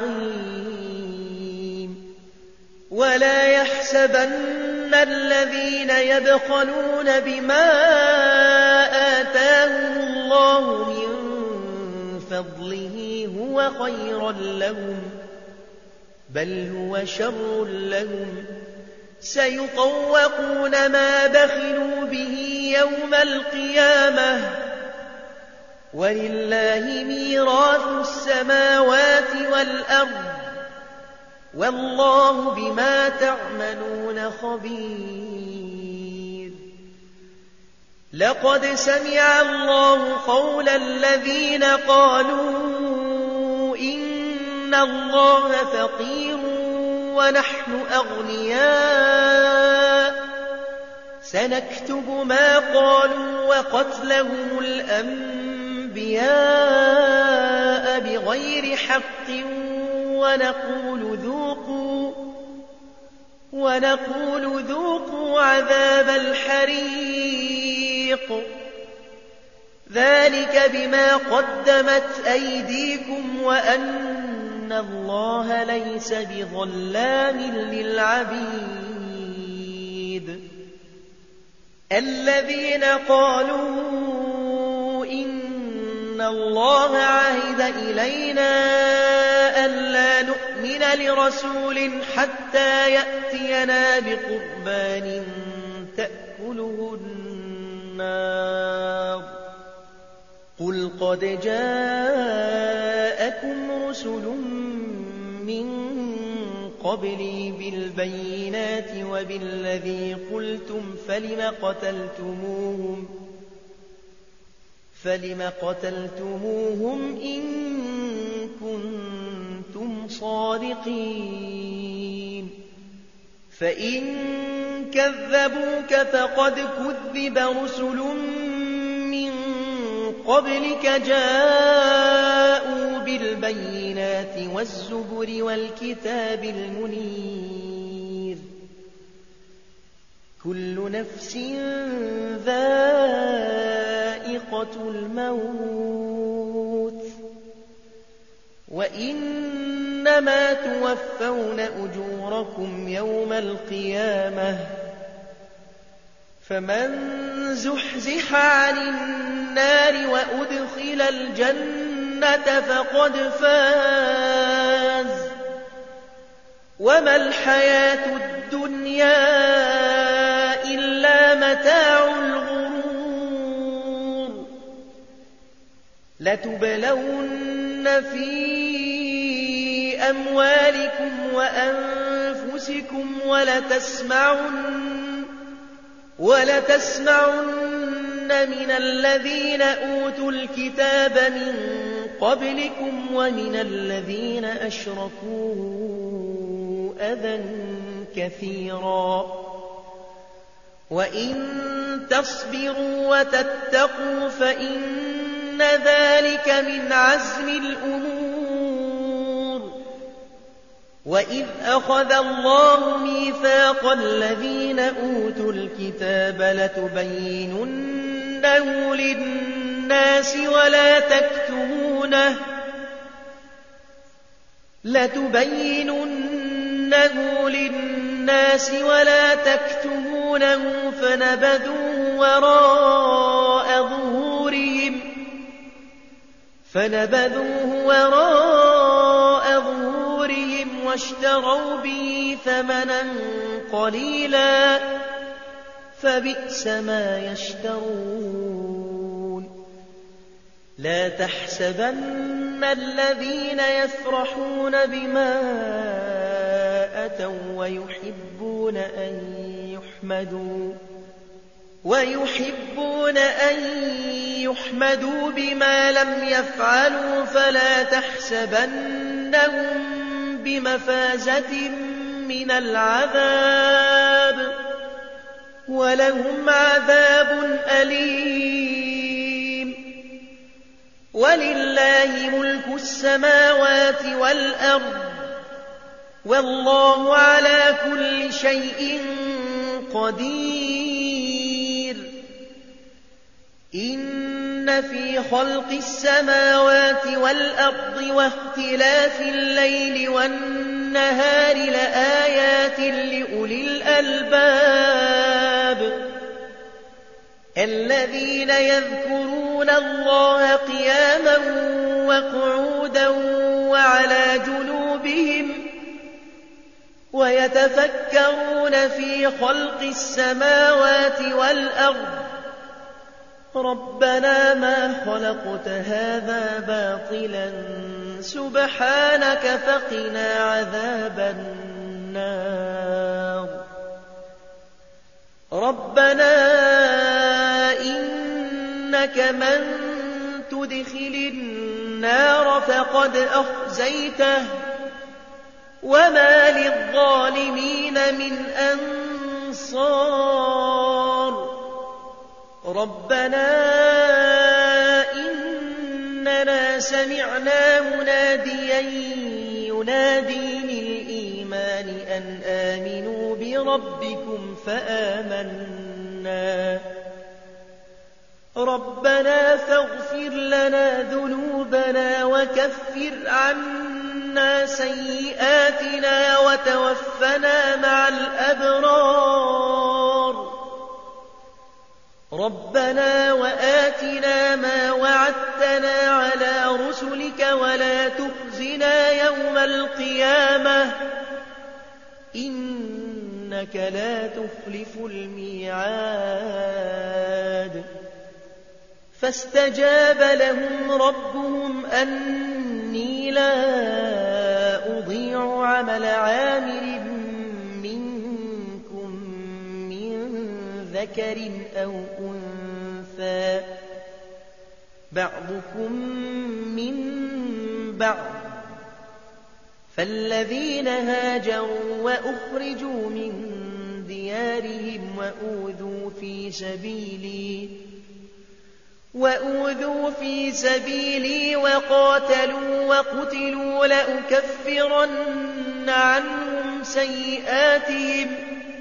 عظيم ولا يحسبن الذين يبخلون بما آتاهم الله من فضله هو خيرا لهم بل هو شر لهم سيطوقون ما بخلوا به يوم القيامة ولله ميراث السماوات والأرض والله بما تعملون خبير لقد سمع الله قول الذين قالوا إن الله فقير ونحن أغنياء سنكتب ما قالوا وقتلهم الأنبياء بغير حق ونقول ذوقوا ونقول ذوقوا عذاب الحريق ذلك بما قدمت أيديكم وأن الله ليس بظلام للعبيد الذين قالوا إن الله عهد إلينا ألا نؤمن لرسول حتى يأتينا بقربان تأكله النار قل قد جاءكم رسل من قبلي بالبينات وبالذي قلتم فلم قتلتموهم فلم قتلتموهم إن كنتم صادقين فإن كذبوك فقد كذب رسل من قبلك جاءوا بالبينات والزبر والكتاب المنير كل نفس ذائقة الموت وإنما توفون أجوركم يوم القيامة فمن زحزح عن النار وأدخل الجنة فقد فاز وما الحياة الدنيا إلا متاع الغرور لتبلون في أموالكم وأنفسكم ولتسمعن ولتسمعن من الذين أوتوا الكتاب من قبلكم ومن الذين أشركوا أذى كثيرا وإن تصبروا وتتقوا فإن ذلك من عزم الأمور وإذ أخذ الله ميثاق الذين أوتوا الكتاب لتبيننه للناس ولا تكتمونه لتبيننه للناس ولا تكتمونه فنبذوه وراء ظهورهم فنبذوه وراء ظهورهم واشتروا به ثمنا قليلا فبئس ما يشترون لا تحسبن الذين يفرحون بما أتوا ويحبون أن يحمدوا ويحبون أن يحمدوا بما لم يفعلوا فلا تحسبنهم بمفازة من العذاب ولهم عذاب أليم ولله ملك السماوات والأرض والله على كل شيء قدير إن في خلق السماوات والأرض واختلاف الليل والنهار لآيات لأولي الألباب الذين يذكرون الله قياما وقعودا وعلى جنوبهم ويتفكرون في خلق السماوات والأرض ربنا ما خلقت هذا باطلا سبحانك فقنا عذاب النار ربنا إنك من تدخل النار فقد أخزيته وما للظالمين من أنصار ربنا إننا سمعنا مناديا ينادي للإيمان أن آمنوا بربكم فآمنا ربنا فاغفر لنا ذنوبنا وكفر عنا سيئاتنا وتوفنا مع الأبرار ربنا وآتنا ما وعدتنا على رسلك ولا تخزنا يوم القيامة إنك لا تخلف الميعاد فاستجاب لهم ربهم أني لا أضيع عمل عامل منكم من ذكر أو أنثى بعضكم من بعض فالذين هاجروا وأخرجوا من ديارهم وأوذوا في سبيلي وأوذوا في سبيلي وقاتلوا وقتلوا لأكفرن عنهم سيئاتهم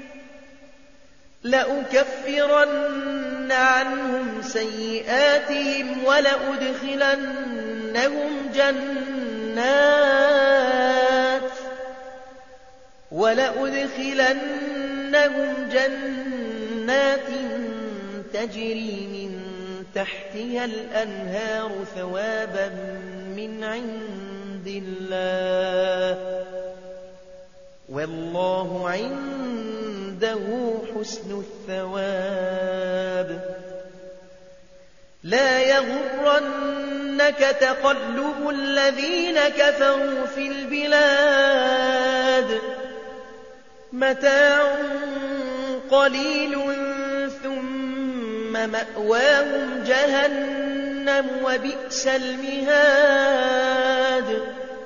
لأكفرن عنهم سيئاتهم ولأدخلنهم جنات ولأدخلنهم جنات تجري من تحتها الأنهار ثوابا من عند الله والله عنده حسن الثواب لا يغرنك تقلب الذين كفروا في البلاد متاع قليل ثم مأواهم جهنم وبئس المهاد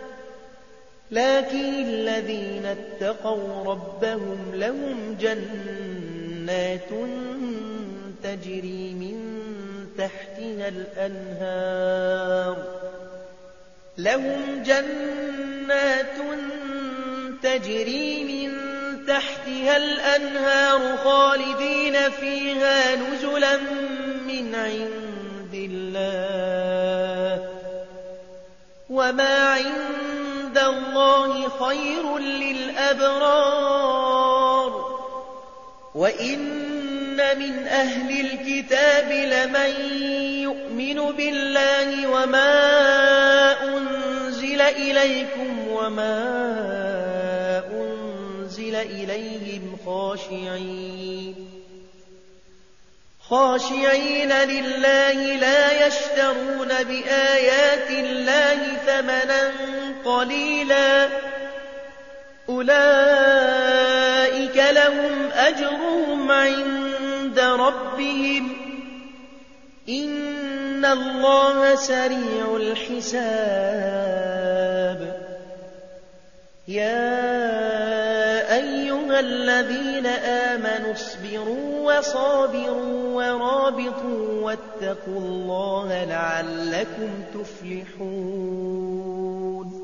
لكن الذين اتقوا ربهم لهم جنات تجري من تحتها الأنهار لهم جنات تجري من تحتها الأنهار خالدين فيها نزلا من عند الله وما عند الله خير للأبرار وإن من أهل الكتاب لمن يؤمن بالله وما أنزل إليكم وما أنزل إليهم خاشعين خاشعين لله لا يشترون بآيات الله ثمنا قليلا أولئك لهم أجرهم عند ربهم إن الله سريع الحساب يا أيها الذين آمنوا اصبروا وصابروا ورابطوا واتقوا الله لعلكم تفلحون